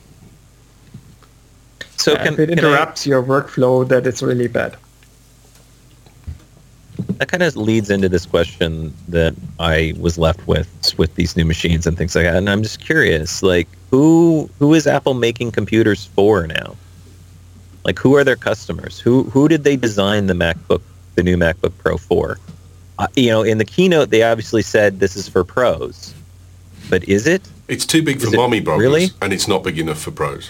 So Yeah, can, if it can interrupts your workflow, that it's really bad. I, that kind of leads into this question that I was left with with these new machines and things like that. And I'm just curious, like, who who is Apple making computers for now? Like, who are their customers? Who who did they design the MacBook, the new MacBook Pro for? Uh, you know, in the keynote, they obviously said this is for pros, but is it? It's too big for Is it mommy bloggers, really? and it's not big enough for pros.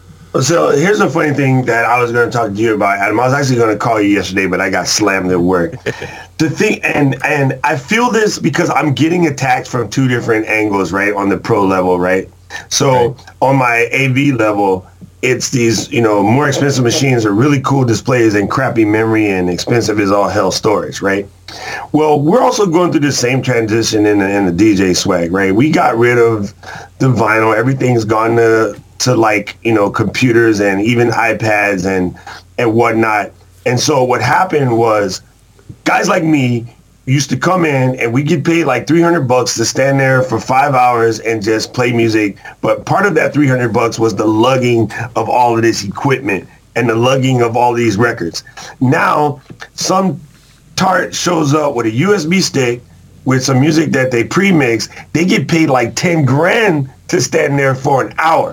So here's a funny thing that I was going to talk to you about, Adam. I was actually going to call you yesterday, but I got slammed at work. The thing, and and I feel this because I'm getting attacked from two different angles, right, on the pro level, right? So Right. on my A V level, it's these, you know, more expensive machines are really cool displays and crappy memory and expensive as all hell storage, right? Well, we're also going through the same transition in the, in the D J swag, right? We got rid of the vinyl. Everything's gone to to like, you know, computers and even iPads and and whatnot. And so what happened was guys like me used to come in and we get paid like three hundred bucks to stand there for five hours and just play music. But part of that three hundred bucks was the lugging of all of this equipment and the lugging of all these records. Now, some tart shows up with a U S B stick with some music that they pre-mix. They get paid like ten grand to stand there for an hour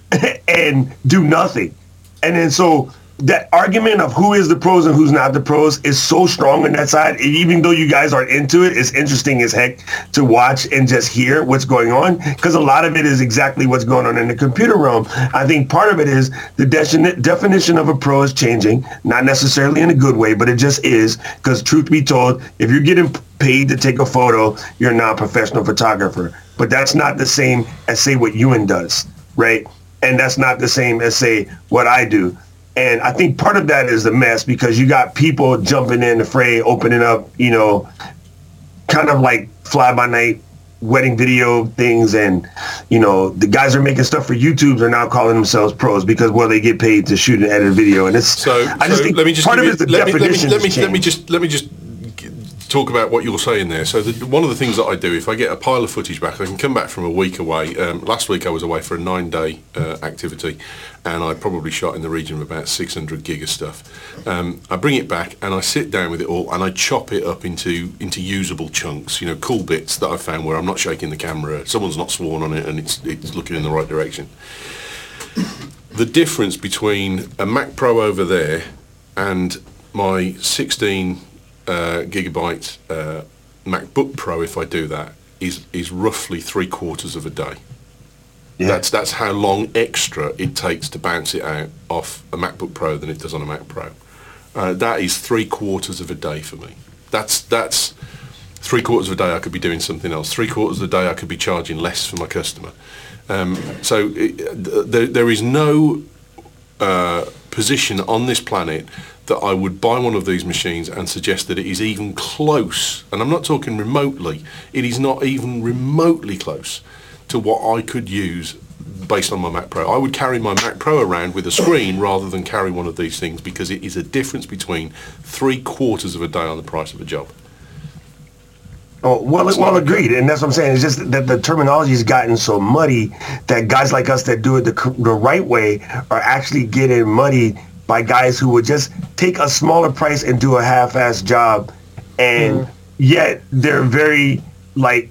and do nothing. And then so that argument of who is the pros and who's not the pros is so strong on that side. And even though you guys aren't into it, it's interesting as heck to watch and just hear what's going on, because a lot of it is exactly what's going on in the computer realm. I think part of it is the de- definition of a pro is changing, not necessarily in a good way, but it just is, because truth be told, if you're getting paid to take a photo, you're a non-professional photographer. But that's not the same as, say, what Ewan does, right? And that's not the same as, say, what I do. And I think part of that is the mess, because you got people jumping in the fray, opening up, you know, kind of like fly-by-night wedding video things. And, you know, the guys who are making stuff for YouTube are now calling themselves pros because, well, they get paid to shoot and edit video. And it's, So, I just so think let me just part of give it is the you- let me, let me, definition let me, has let me changed. just let me just g- talk about what you're saying there. So the, one of the things that I do, if I get a pile of footage back, I can come back from a week away. Um, last week I was away for a nine-day uh, activity, and I probably shot in the region of about six hundred gig of stuff. Um, I bring it back and I sit down with it all and I chop it up into into usable chunks, you know, cool bits that I found where I'm not shaking the camera, someone's not sworn on it, and it's it's looking in the right direction. The difference between a Mac Pro over there and my sixteen uh, gigabyte uh, MacBook Pro, if I do that, is is roughly three quarters of a day. Yeah. That's that's how long extra it takes to bounce it out off a MacBook Pro than it does on a Mac Pro. Uh, that is three quarters of a day for me. That's that's three quarters of a day I could be doing something else. Three quarters of a day I could be charging less for my customer. Um, so it, th- there, there is no uh, position on this planet that I would buy one of these machines and suggest that it is even close, and I'm not talking remotely, it is not even remotely close to what I could use based on my Mac Pro. I would carry my Mac Pro around with a screen rather than carry one of these things, because it is a difference between three quarters of a day on the price of a job. Oh, well, well, agreed, and that's what I'm saying. It's just that the terminology has gotten so muddy that guys like us that do it the, the right way are actually getting muddied by guys who would just take a smaller price and do a half-ass job, and mm. yet they're very like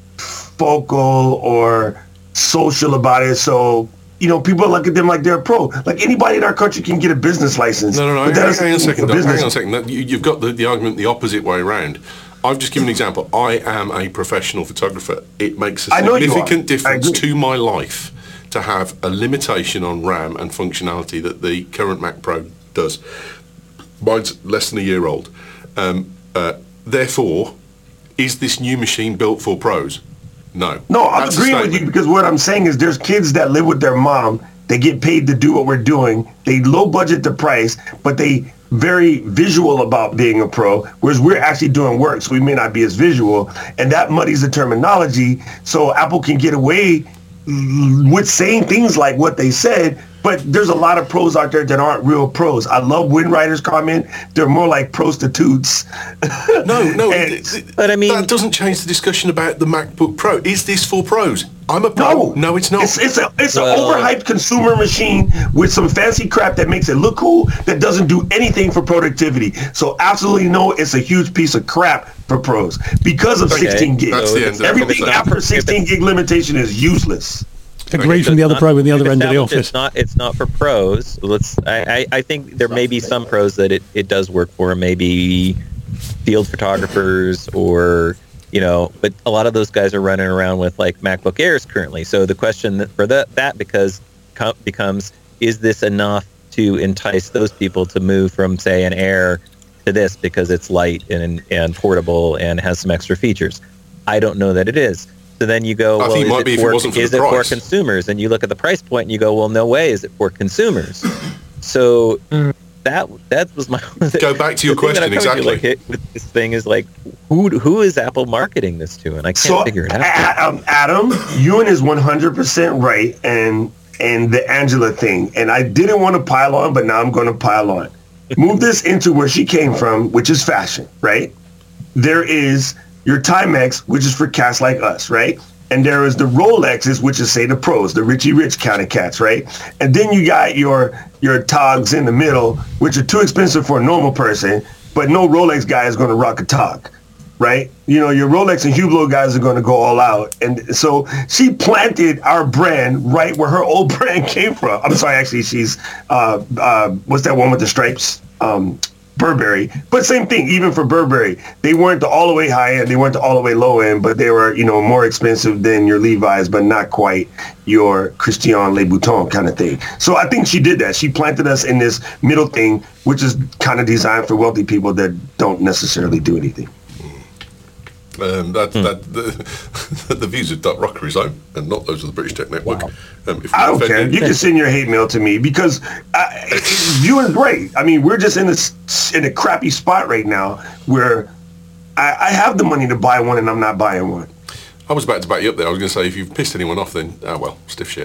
vocal or social about it. So, you know, people look at them like they're a pro. Like anybody in our country can get a business license. No, no, no. But Hang, that hang on a second. business. Hang on a second. That, you, you've got the, the argument the opposite way around. I've just given an example. I am a professional photographer. It makes a significant difference to my life to have a limitation on RAM and functionality that the current Mac Pro does. Mine's less than a year old. Um, uh, therefore, is this new machine built for pros? No. No, I'm That's agreeing with you, because what I'm saying is there's kids that live with their mom. They get paid to do what we're doing. They low budget the price, but they very visual about being a pro, whereas we're actually doing work, so we may not be as visual. And that muddies the terminology, so Apple can get away with saying things like what they said, but there's a lot of pros out there that aren't real pros. I love when writers come in. They're more like prostitutes. No, no, And- it- it- But I mean- that doesn't change the discussion about the MacBook Pro. Is this for pros? I'm a pro. No, No, it's not. It's it's a it's Well- an overhyped consumer machine with some fancy crap that makes it look cool that doesn't do anything for productivity. So absolutely no, it's a huge piece of crap for pros because of Okay, sixteen gig. That's so the if end it's of the Everything conversation. after sixteen gig limitation is useless. Agreed So from the it's other not- pro in the other we've end of the established office. It's not. It's not for pros. Let's. I. I, I think there may be some pros that it, it does work for. Maybe field photographers or you know, but a lot of those guys are running around with like MacBook Airs currently. So the question that- for that that because com- becomes is this enough to entice those people to move from say an Air to this because it's light and and portable and has some extra features? I don't know that it is. So then you go, I well, think it is might it be if it for, wasn't for is the it for price. consumers? And you look at the price point and you go, well, no way is it for consumers. So that that was my Go back to your the thing that I'm question, coming to, exactly. like, hit with this thing is like, who who is Apple marketing this to? And I can't So figure it out. A- um, Adam, Ewan is one hundred percent right, and and the Angela thing. And I didn't want to pile on, but now I'm going to pile on. Move this into where she came from, which is fashion, right? There is your Timex, which is for cats like us, right? And there is the Rolexes, which is, say, the pros, the Richie Rich kind of cats, right? And then you got your your Togs in the middle, which are too expensive for a normal person, but no Rolex guy is going to rock a Tog, right? You know, your Rolex and Hublot guys are going to go all out. And so she planted our brand right where her old brand came from. I'm sorry, actually, she's, uh, uh, what's that one with the stripes? Um, Burberry, but same thing, even for Burberry, they weren't the all the way high end, they weren't the all the way low end, but they were, you know, more expensive than your Levi's, but not quite your Christian Louboutin kind of thing. So I think she did that. She planted us in this middle thing, which is kind of designed for wealthy people that don't necessarily do anything. Um, that, that the, the views of Duck Rock are his own, and not those of the British Tech Network. Um, if I we're don't care. offended- You can send your hate mail to me because I, you is great. I mean, we're just in a in a crappy spot right now where I, I have the money to buy one and I'm not buying one. I was about to back you up there. I was going to say, if you've pissed anyone off, then, ah, well, stiff shit.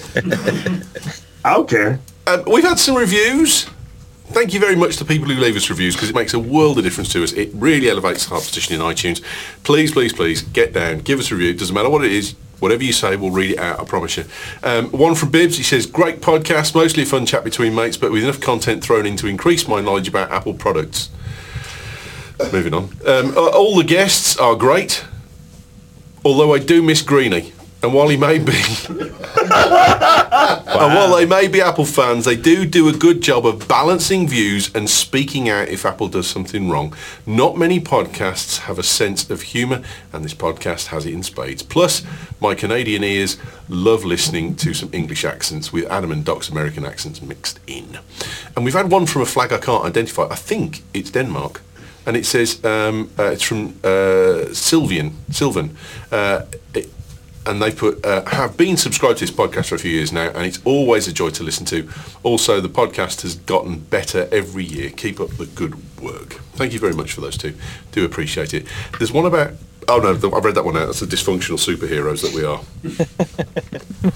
I don't care. Um, we've had some reviews. Thank you very much to people who leave us reviews because it makes a world of difference to us. It really elevates our position in iTunes. Please, please, please get down, give us a review. It doesn't matter what it is. Whatever you say, we'll read it out, I promise you. Um, one from Bibbs, he says, great podcast, mostly a fun chat between mates, but with enough content thrown in to increase my knowledge about Apple products. Moving on. Um, uh, all the guests are great, although I do miss Greenie. And while he may be, and while they may be Apple fans, they do do a good job of balancing views and speaking out if Apple does something wrong. Not many podcasts have a sense of humour, and this podcast has it in spades. Plus, my Canadian ears love listening to some English accents with Adam and Doc's American accents mixed in. And we've had one from a flag I can't identify. I think it's Denmark. And it says, um, uh, it's from uh, Sylvian, Sylvan. Uh, it, and they put, uh, have been subscribed to this podcast for a few years now, and it's always a joy to listen to. Also, the podcast has gotten better every year. Keep up the good work. Thank you very much for those two. Do appreciate it. There's one about, oh no, I've read that one out. That's the dysfunctional superheroes that we are.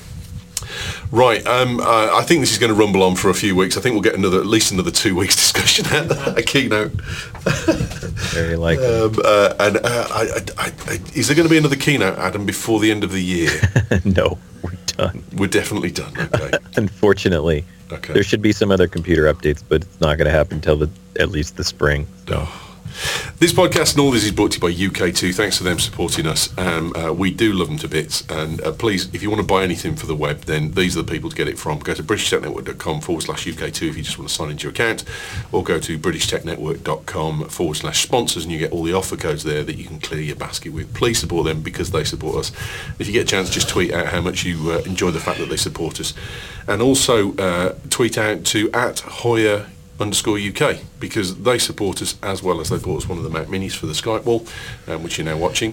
Right, um, uh, I think this is going to rumble on for a few weeks. I think we'll get another, at least another two weeks discussion at a keynote. Very likely. Um, uh, and uh, I, I, I, is there going to be another keynote, Adam, before the end of the year? No, we're done. We're definitely done. Okay. Unfortunately, Okay. there should be some other computer updates, but it's not going to happen until the, at least the spring. So. This podcast and all this is brought to you by U K two. Thanks for them supporting us. Um, uh, we do love them to bits. And uh, please, if you want to buy anything for the web, then these are the people to get it from. Go to britishtechnetwork.com forward slash UK2 if you just want to sign into your account. Or go to britishtechnetwork.com forward slash sponsors and you get all the offer codes there that you can clear your basket with. Please support them because they support us. If you get a chance, just tweet out how much you uh, enjoy the fact that they support us. And also uh, tweet out to at Hoyer underscore U K because they support us as well as they bought us one of the Mac Minis for the Skype wall, um, which you're now watching.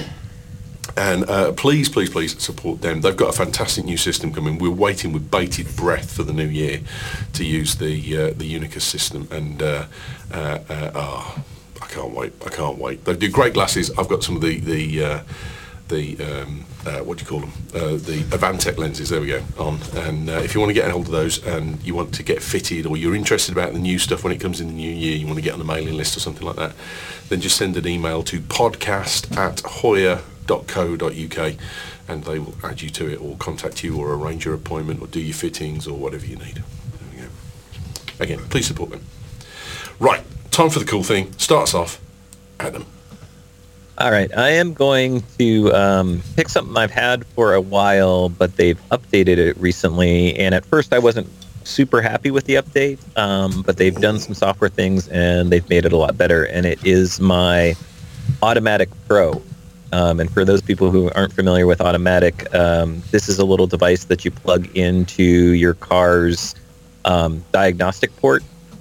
And uh, please, please, please support them. They've got a fantastic new system coming. We're waiting with bated breath for the new year to use the uh, the Unicus system. And uh, uh, uh, oh, I can't wait. I can't wait. They do great glasses. I've got some of the the. Uh, the um, uh, what do you call them? Uh, the Avantec lenses. There we go. On, and uh, if you want to get a hold of those, and you want to get fitted, or you're interested about the new stuff when it comes in the new year, you want to get on the mailing list or something like that, then just send an email to podcast at hoya dot co dot uk, and they will add you to it, or contact you, or arrange your appointment, or do your fittings, or whatever you need. There we go. Again, please support them. Right, time for the cool thing. Starts off, Adam. All right, I am going to um, pick something I've had for a while, but they've updated it recently. And at first, I wasn't super happy with the update, um, but they've done some software things and they've made it a lot better. And it is my Automatic Pro. Um, and for those people who aren't familiar with Automatic, um, this is a little device that you plug into your car's um, diagnostic port.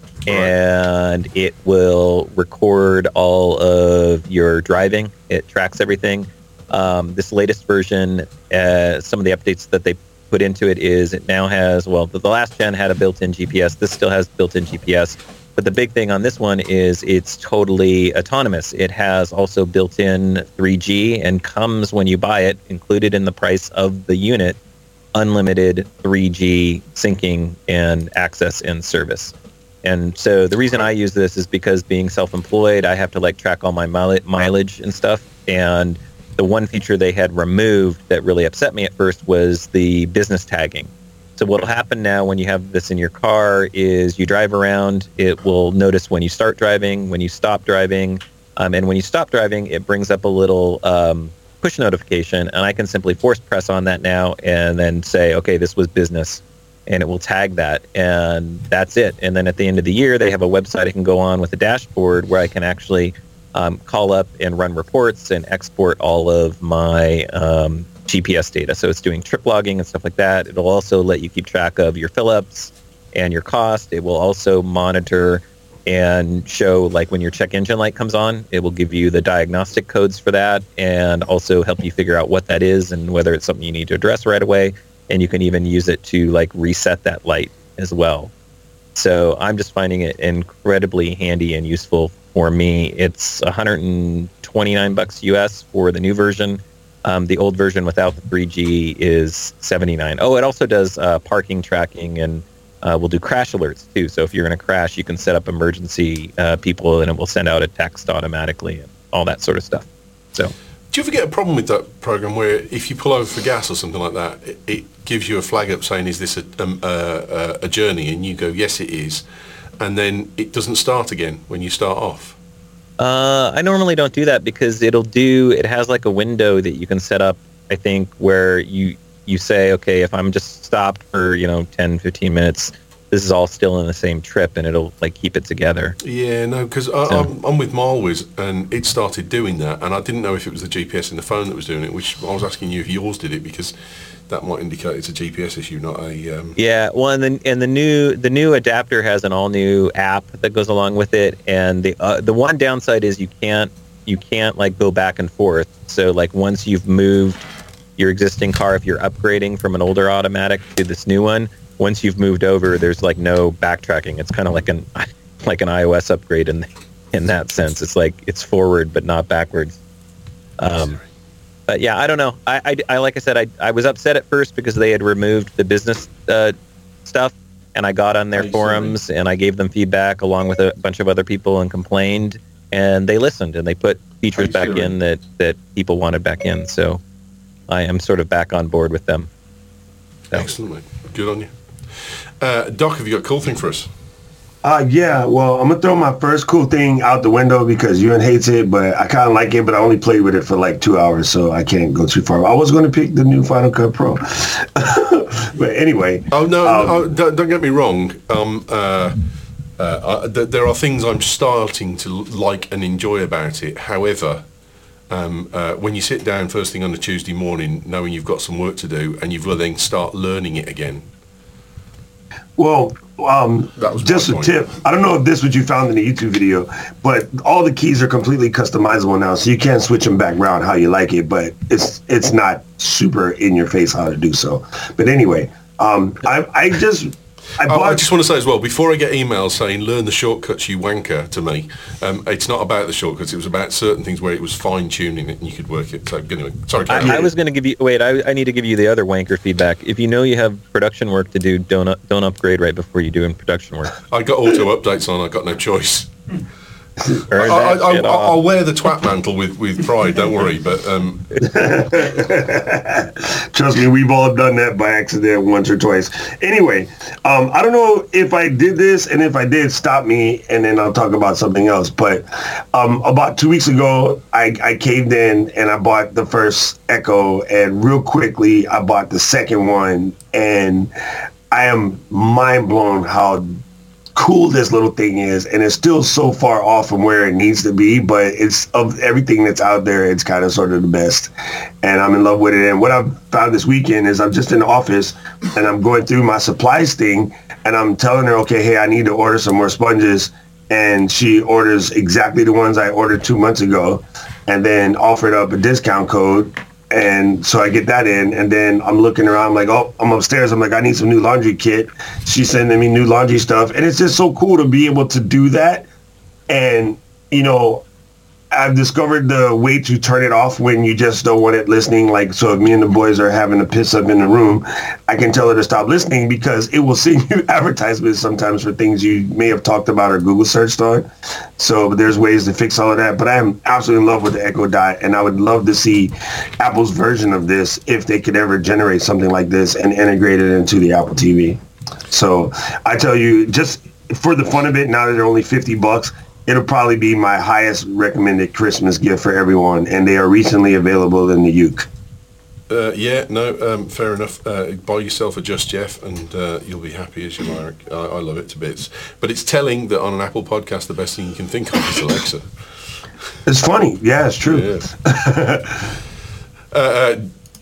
And it will record all of your driving. It tracks everything. Um, this latest version, uh, some of the updates that they put into it is it now has, well, the, the last gen had a built-in G P S. This still has built-in G P S. But the big thing on this one is it's totally autonomous. It has also built-in three G and comes when you buy it, included in the price of the unit, unlimited three G syncing and access and service. And so the reason I use this is because being self-employed, I have to like track all my mileage and stuff. And the one feature they had removed that really upset me at first was the business tagging. So what will happen now when you have this in your car is you drive around, it will notice when you start driving, when you stop driving. Um, and when you stop driving, it brings up a little um, push notification. And I can simply force press on that now and then say, okay, this was business. And it will tag that, and that's it. And then at the end of the year, they have a website I can go on with a dashboard where I can actually um, call up and run reports and export all of my um, G P S data. So it's doing trip logging and stuff like that. It'll also let you keep track of your fill-ups and your cost. It will also monitor and show, like when your check engine light comes on, it will give you the diagnostic codes for that and also help you figure out what that is and whether it's something you need to address right away. And you can even use it to like reset that light as well. So I'm just finding it incredibly handy and useful for me. It's one hundred twenty-nine bucks U S for the new version. Um, the old version without the three G is seventy-nine. Oh, it also does uh, parking tracking and uh, will do crash alerts too. So if you're in a crash, you can set up emergency uh, people and it will send out a text automatically and all that sort of stuff. So. Do you ever get a problem with that program where if you pull over for gas or something like that, it, it gives you a flag up saying, is this a, um, uh, a journey? And you go, yes, it is. And then it doesn't start again when you start off. Uh, I normally don't do that because it'll do, it has like a window that you can set up, I think, where you, you say, okay, if I'm just stopped for, you know, ten, fifteen minutes, this is all still in the same trip and it'll like keep it together. Yeah, no, because so. I'm, I'm with Marlwiz and it started doing that and I didn't know if it was the G P S in the phone that was doing it, which I was asking you if yours did it because that might indicate it's a G P S issue, not a... Um... Yeah, well, and the, and the new the new adapter has an all-new app that goes along with it, and the uh, the one downside is you can't you can't like go back and forth. So like once you've moved your existing car, if you're upgrading from an older automatic to this new one, once you've moved over, there's like no backtracking. It's kind of like an like an iOS upgrade in in that sense. It's like it's forward but not backwards. Um, but yeah, I don't know. I, I, I like I said, I I was upset at first because they had removed the business uh, stuff, and I got on their Are you forums sorry? and I gave them feedback along with a bunch of other people and complained, and they listened and they put features back sorry? in that that people wanted back in. So I am sort of back on board with them. So. Excellent, mate. Good on you. Uh, Doc, have you got a cool thing for us? Uh, yeah, well, I'm going to throw my first cool thing out the window because Ewan hates it, but I kind of like it, but I only played with it for like two hours, so I can't go too far. I was going to pick the new Final Cut Pro. But anyway. Oh, no, um, oh, don't, don't get me wrong. Um, uh, uh, I, th- there are things I'm starting to like and enjoy about it. However, um, uh, when you sit down first thing on a Tuesday morning, knowing you've got some work to do, and you've then start learning it again. Well, um, That was my just a point. tip. I don't know if this is what you found in the YouTube video, but all the keys are completely customizable now, so you can switch them back around how you like it, but it's it's not super in your face how to do so. But anyway, um, I, I just I, Oh, bought, I just want to say as well, before I get emails saying "learn the shortcuts, you wanker" to me, um, it's not about the shortcuts. It was about certain things where it was fine tuning it and you could work it. So anyway, sorry. Carry on. I, I was going to give you. Wait, I, I need to give you the other wanker feedback. If you know you have production work to do, don't up- don't upgrade right before you do in production work. I got auto updates on. I got no choice. Burn I, I, that I, shit I, off. I'll wear the twat mantle with, with pride. Don't worry. But um, Trust me, we've all done that by accident once or twice. Anyway, um, I don't know if I did this, and if I did, stop me, and then I'll talk about something else. But um, about two weeks ago, I, I caved in, and I bought the first Echo, and real quickly, I bought the second one, and I am mind blown how cool this little thing is, and it's still so far off from where it needs to be, but it's of everything that's out there, it's kind of sort of the best, and I'm in love with it. And what I've found this weekend is I'm just in the office and I'm going through my supplies thing, and I'm telling her, okay, hey, I need to order some more sponges, and she orders exactly the ones I ordered two months ago, and then offered up a discount code. And so I get that in, and then I'm looking around, I'm like, oh, I'm upstairs. I'm like, I need some new laundry kit. She's sending me new laundry stuff. And it's just so cool to be able to do that. And, you know, I've discovered the way to turn it off when you just don't want it listening. Like, so if me and the boys are having a piss up in the room, I can tell her to stop listening because it will send you advertisements sometimes for things you may have talked about or Google searched on. So there's ways to fix all of that. But I am absolutely in love with the Echo Dot, and I would love to see Apple's version of this if they could ever generate something like this and integrate it into the Apple T V. So I tell you, just for the fun of it, now that they're only fifty bucks, it'll probably be my highest recommended Christmas gift for everyone, and they are recently available in the U K. uh, yeah, no, um, fair enough. Uh, buy yourself a Just Jeff, and uh, you'll be happy as you like. I, I love it to bits. But it's telling that on an Apple podcast, the best thing you can think of is Alexa. It's funny. Yeah, it's true. Yes. uh, uh,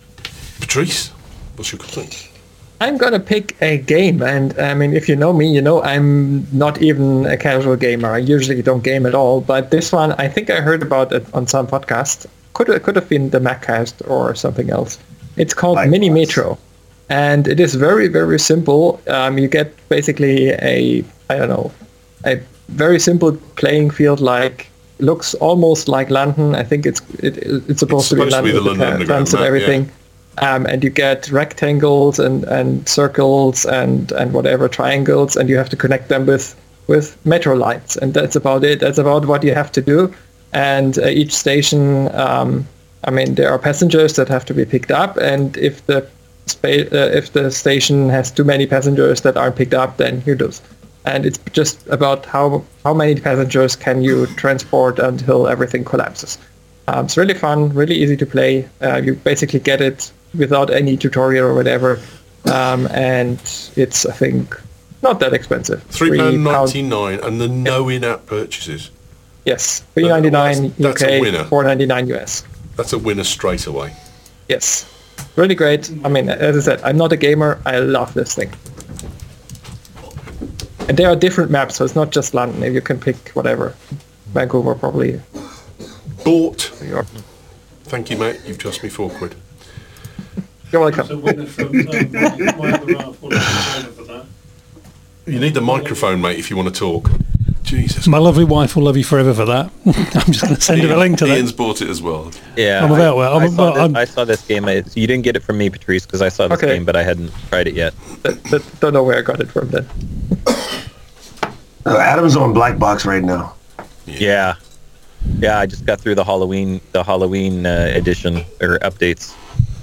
Patrice, what's your complaint? I'm gonna pick a game, and I mean, if you know me, you know I'm not even a casual gamer. I usually don't game at all, but this one, I think I heard about it on some podcast. Could it could have been the Maccast or something else. It's called Likewise. Mini Metro, and it is very very simple. Um, you get basically a I don't know a very simple playing field, like looks almost like London. I think it's it, it's supposed, It's to be supposed to be London the with London the Underground trams and map, everything. yeah. Um, and you get rectangles and, and circles and, and whatever triangles, and you have to connect them with, with metro lights, and that's about it. That's about what you have to do. And uh, each station, um, I mean, there are passengers that have to be picked up, and if the spa- uh, if the station has too many passengers that aren't picked up, then you lose. And it's just about how how many passengers can you transport until everything collapses. Um, it's really fun, really easy to play. Uh, you basically get it without any tutorial or whatever, um, and it's, I think, not that expensive. Three pound ninety nine, and the no in-app purchases. Yes, three ninety nine That's- that's a U K, winner. four ninety nine U S. That's a winner straight away. Yes, really great. I mean, as I said, I'm not a gamer. I love this thing. And there are different maps, so it's not just London. You can pick whatever. Vancouver, probably. Bought. New York. Thank you, mate. You've cost me four quid. You're welcome. So winner from um, my, my other half will have for that. You need the microphone, mate, if you want to talk. Jesus. My lovely wife will love you forever for that. I'm just going to send her a link to Ian's that. bought it as well. Yeah, I'm I- about well. I, I'm, saw well, this, I'm, I saw this game. I, so you didn't get it from me, Patrice, because I saw this Okay. game, but I hadn't tried it yet. That- that- don't know where I got it from then. Uh, Adam's on Black Box right now. Yeah, yeah. I just got through the Halloween, the Halloween uh, edition or updates.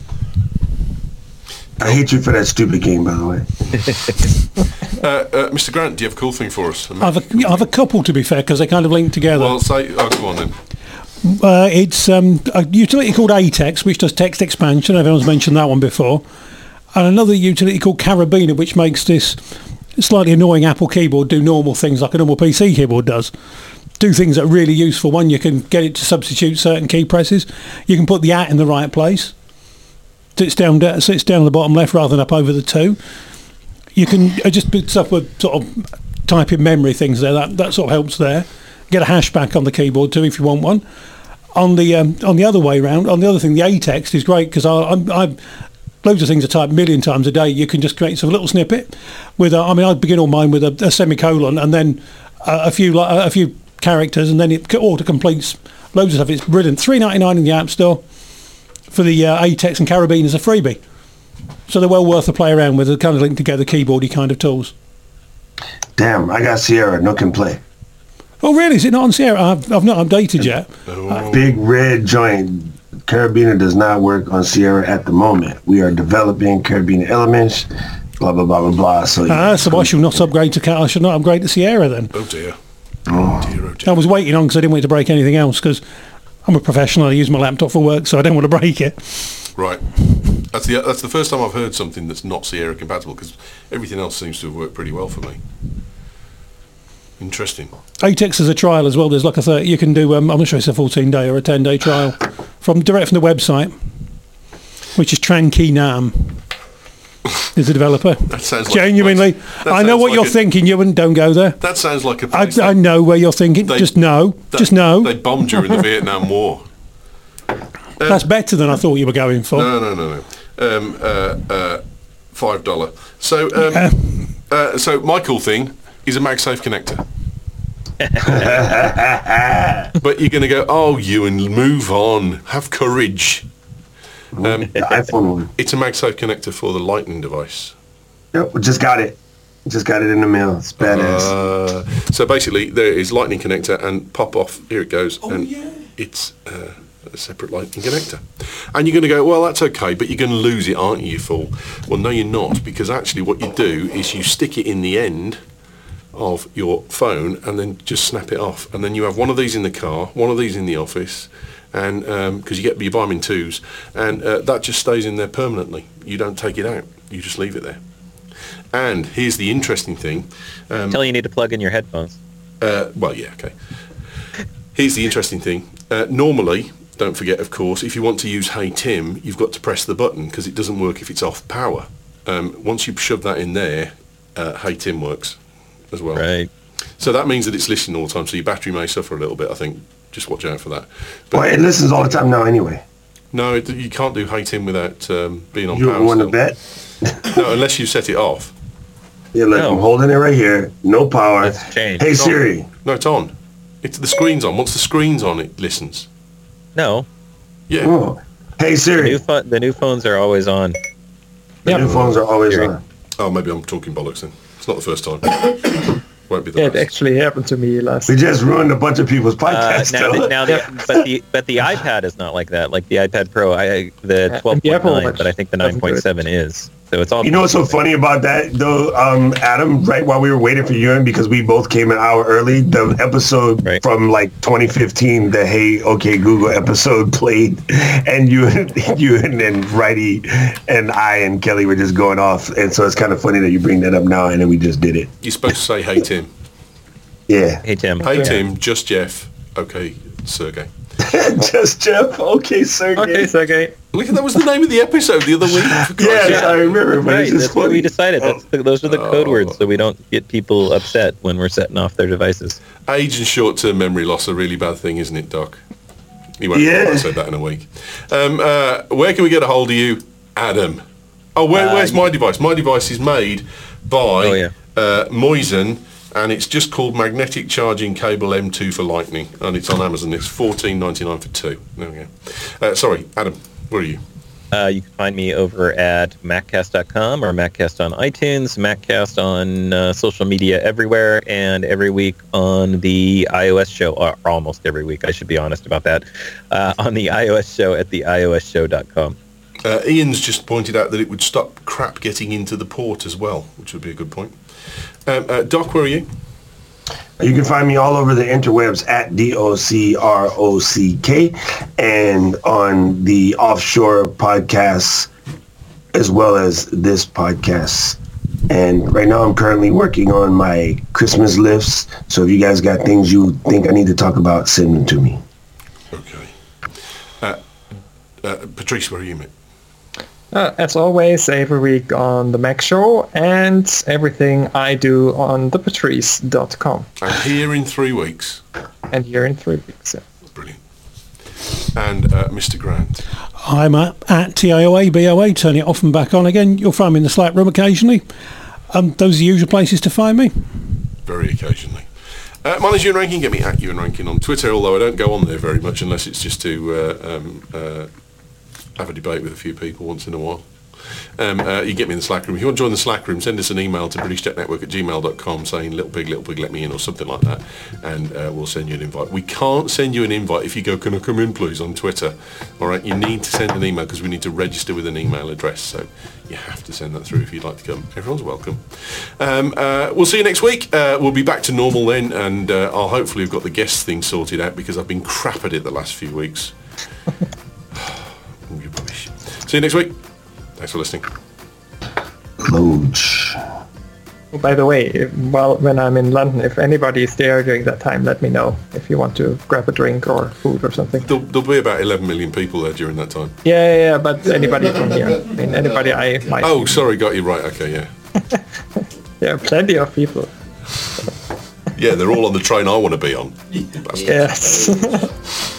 I hate you for that stupid game, by the way. Uh, uh, Mister Grant, do you have a cool thing for us? I've a, I've a couple, to be fair, because they kind of link together. Well, say, oh, go on then. Uh, it's um, a utility called A TEX, which does text expansion. Everyone's mentioned that one before. And another utility called Carabiner, which makes this slightly annoying Apple keyboard do normal things like a normal P C keyboard does. Do things that are really useful. One, you can get it to substitute certain key presses. You can put the at in the right place. Sits down, sits down the bottom left rather than up over the two. You can uh, just put stuff with sort of type in memory things there. That that sort of helps there. Get a hash back on the keyboard too if you want one. On the um, on the other way round, on the other thing, the A text is great because I, I'm, I'm loads of things are typed a million times a day. You can just create a little snippet with, a, I mean, I begin all mine with a, a semicolon and then a, a few like, a few characters, and then it auto completes loads of stuff. It's brilliant. three ninety-nine in the App Store for the uh, A TEX and Carabine as a freebie. So they're well worth a play around with. They're kind of linked together keyboardy kind of tools. Damn, I got Sierra, no can play. Oh really? Is it not on Sierra? I've, I've not updated yet. Oh. Big red joint. Carabiner does not work on Sierra at the moment. We are developing Carabiner elements, blah, blah, blah, blah, blah. So, Ah, so I shall not upgrade to Cat. I should not upgrade to Sierra then. Oh dear. Oh dear, oh I dear. was waiting on because I didn't want it to break anything else because I'm a professional. I use my laptop for work, so I don't want to break it. Right. That's the that's the first time I've heard something that's not Sierra compatible, because everything else seems to have worked pretty well for me. Interesting. A TEX is a trial as well. There's like a thirty, you can do, um, I'm not sure it's a fourteen day or a ten day trial from direct from the website, which is Tranky Nam. Is the developer. That sounds like Genuinely, that I know sounds what like you're a- thinking, you and don't go there. That sounds like a I, place I that- know where you're thinking. they- just no. that- Just no. They bombed during the Vietnam War. That's better than I thought you were going for. No, no, no, no. Um, uh, uh, Five dollar. So, um, Yeah. uh, so my cool thing is a MagSafe connector. But you're going to go, oh, Ewan, move on. Have courage. Um, the iPhone one. it's a MagSafe connector for the Lightning device. Yep, we just got it. Just got it in the mail. It's badass. Uh, so basically, there is Lightning connector and pop off. Here it goes, and it's uh, a separate Lightning connector. And you're going to go, well, that's okay, but you're going to lose it, aren't you, you fool? Well, no, you're not, because actually, what you do is you stick it in the end of your phone and then just snap it off, and then you have one of these in the car, one of these in the office, and because you get you buy them in twos, and uh, that just stays in there permanently. You don't take it out, you just leave it there. And here's the interesting thing. Um, Until you need to plug in your headphones. uh, well, yeah, okay. Here's the interesting thing. Uh, normally, don't forget, of course, if you want to use Hey Tim, you've got to press the button because it doesn't work if it's off power. Um, once you shove that in there, uh, Hey Tim works as well. Right. So that means that it's listening all the time, so your battery may suffer a little bit, I think. Just watch out for that. Well, it listens all the time now anyway. No, it, you can't do Hey Tim without um, being on You power. want to still. bet? No, unless you set it off. Yeah, look, No. I'm holding it right here. No power. Let's change. Hey It's on. Siri. No, it's on. It's the screen's on. Once the screen's on, it listens. No. Yeah. Oh. Hey The Siri. new, pho- the new phones are always on. The new phones are always Siri. on. Oh, maybe I'm talking bollocks then. It's not the first time. Won't be the Yeah, it last. actually happened to me last. We just ruined a bunch of people's Uh, podcasts. now, though. the, now the, but the but the iPad is not like that. Like the iPad Pro, I the Yeah, twelve and the point Apple nine, Watch but I think the doesn't nine do it. point seven is. So it's all. You know what's so funny about that though, um, Adam? Right while we were waiting for you, and because we both came an hour early, the episode Right. from like twenty fifteen, the Hey Okay Google episode played, and you, you and then Righty and I and Kelly were just going off, and so it's kind of funny that you bring that up now, and then we just did it. You're supposed to say, hey, Tim. Yeah, Hey Tim. Hey, Tim. Just Jeff. Okay, Sergey. just Jeff. Okay, sir. Okay, Sergey. Look, that was the name of the episode the other week. For Christ's Yeah, sake. I remember, but Right, it's just that's what funny. we decided. That's the, those are the code Oh. words, so we don't get people upset when we're setting off their devices. Age and short-term memory loss are a really bad thing, isn't it, Doc? You won't Yeah. yeah. I said that in a week. Um, uh, where can we get a hold of you, Adam? Oh, where, Uh, where's my device? My device is made by Oh, yeah. uh, Moisen, and it's just called Magnetic Charging Cable M two for Lightning, and it's on Amazon. It's fourteen ninety-nine for two. There we go. Uh, sorry, Adam, where are you? Uh, you can find me over at maccast dot com or Maccast on iTunes, Maccast on uh, social media everywhere, and every week on the iOS show, or almost every week, I should be honest about that, uh, on the iOS show at the i O S show dot com. Uh, Ian's just pointed out that it would stop crap getting into the port as well, which would be a good point. Um, uh, Doc, where are you? You can find me all over the interwebs at D O C R O C K and on the offshore podcasts as well as this podcast. And right now I'm currently working on my Christmas lists. So if you guys got things you think I need to talk about, send them to me. Okay. Uh, uh, Patrice, where are you, mate? Uh, as always, every week on the Mac Show and everything I do on the patrice dot com. And here in three weeks. And here in three weeks. Yeah. Brilliant. and uh, Mister Grant. I'm at, at T I O A B O A, turn it off and back on again. You'll find me in the Slack room occasionally. Um, those are the usual places to find me. Very occasionally. Uh, mine is Ewan Rankin. Get me at Ewan Rankin on Twitter, although I don't go on there very much unless it's just to uh, um, uh, have a debate with a few people once in a while. Um, uh, you get me in the Slack room. If you want to join the Slack room, send us an email to british tech network at gmail dot com saying little pig, little pig, let me in, or something like that, and uh, we'll send you an invite. We can't send you an invite if you go, can I come in please, on Twitter. All right, you need to send an email because we need to register with an email address, so you have to send that through if you'd like to come. Everyone's welcome. Um, uh, we'll see you next week. Uh, we'll be back to normal then, and uh, I'll hopefully have got the guest thing sorted out because I've been crap at it the last few weeks. You're rubbish. See you next week. Thanks for listening. Loge. Oh, by the way, if, well, when I'm in London, if anybody is there during that time, let me know if you want to grab a drink or food or something. There'll, there'll be about eleven million people there during that time. Yeah, yeah, yeah, but anybody from here. I mean, anybody I might... Oh, sorry, got you right. Okay, yeah. There are plenty of people. Yeah, they're all on the train I want to be on. Yes.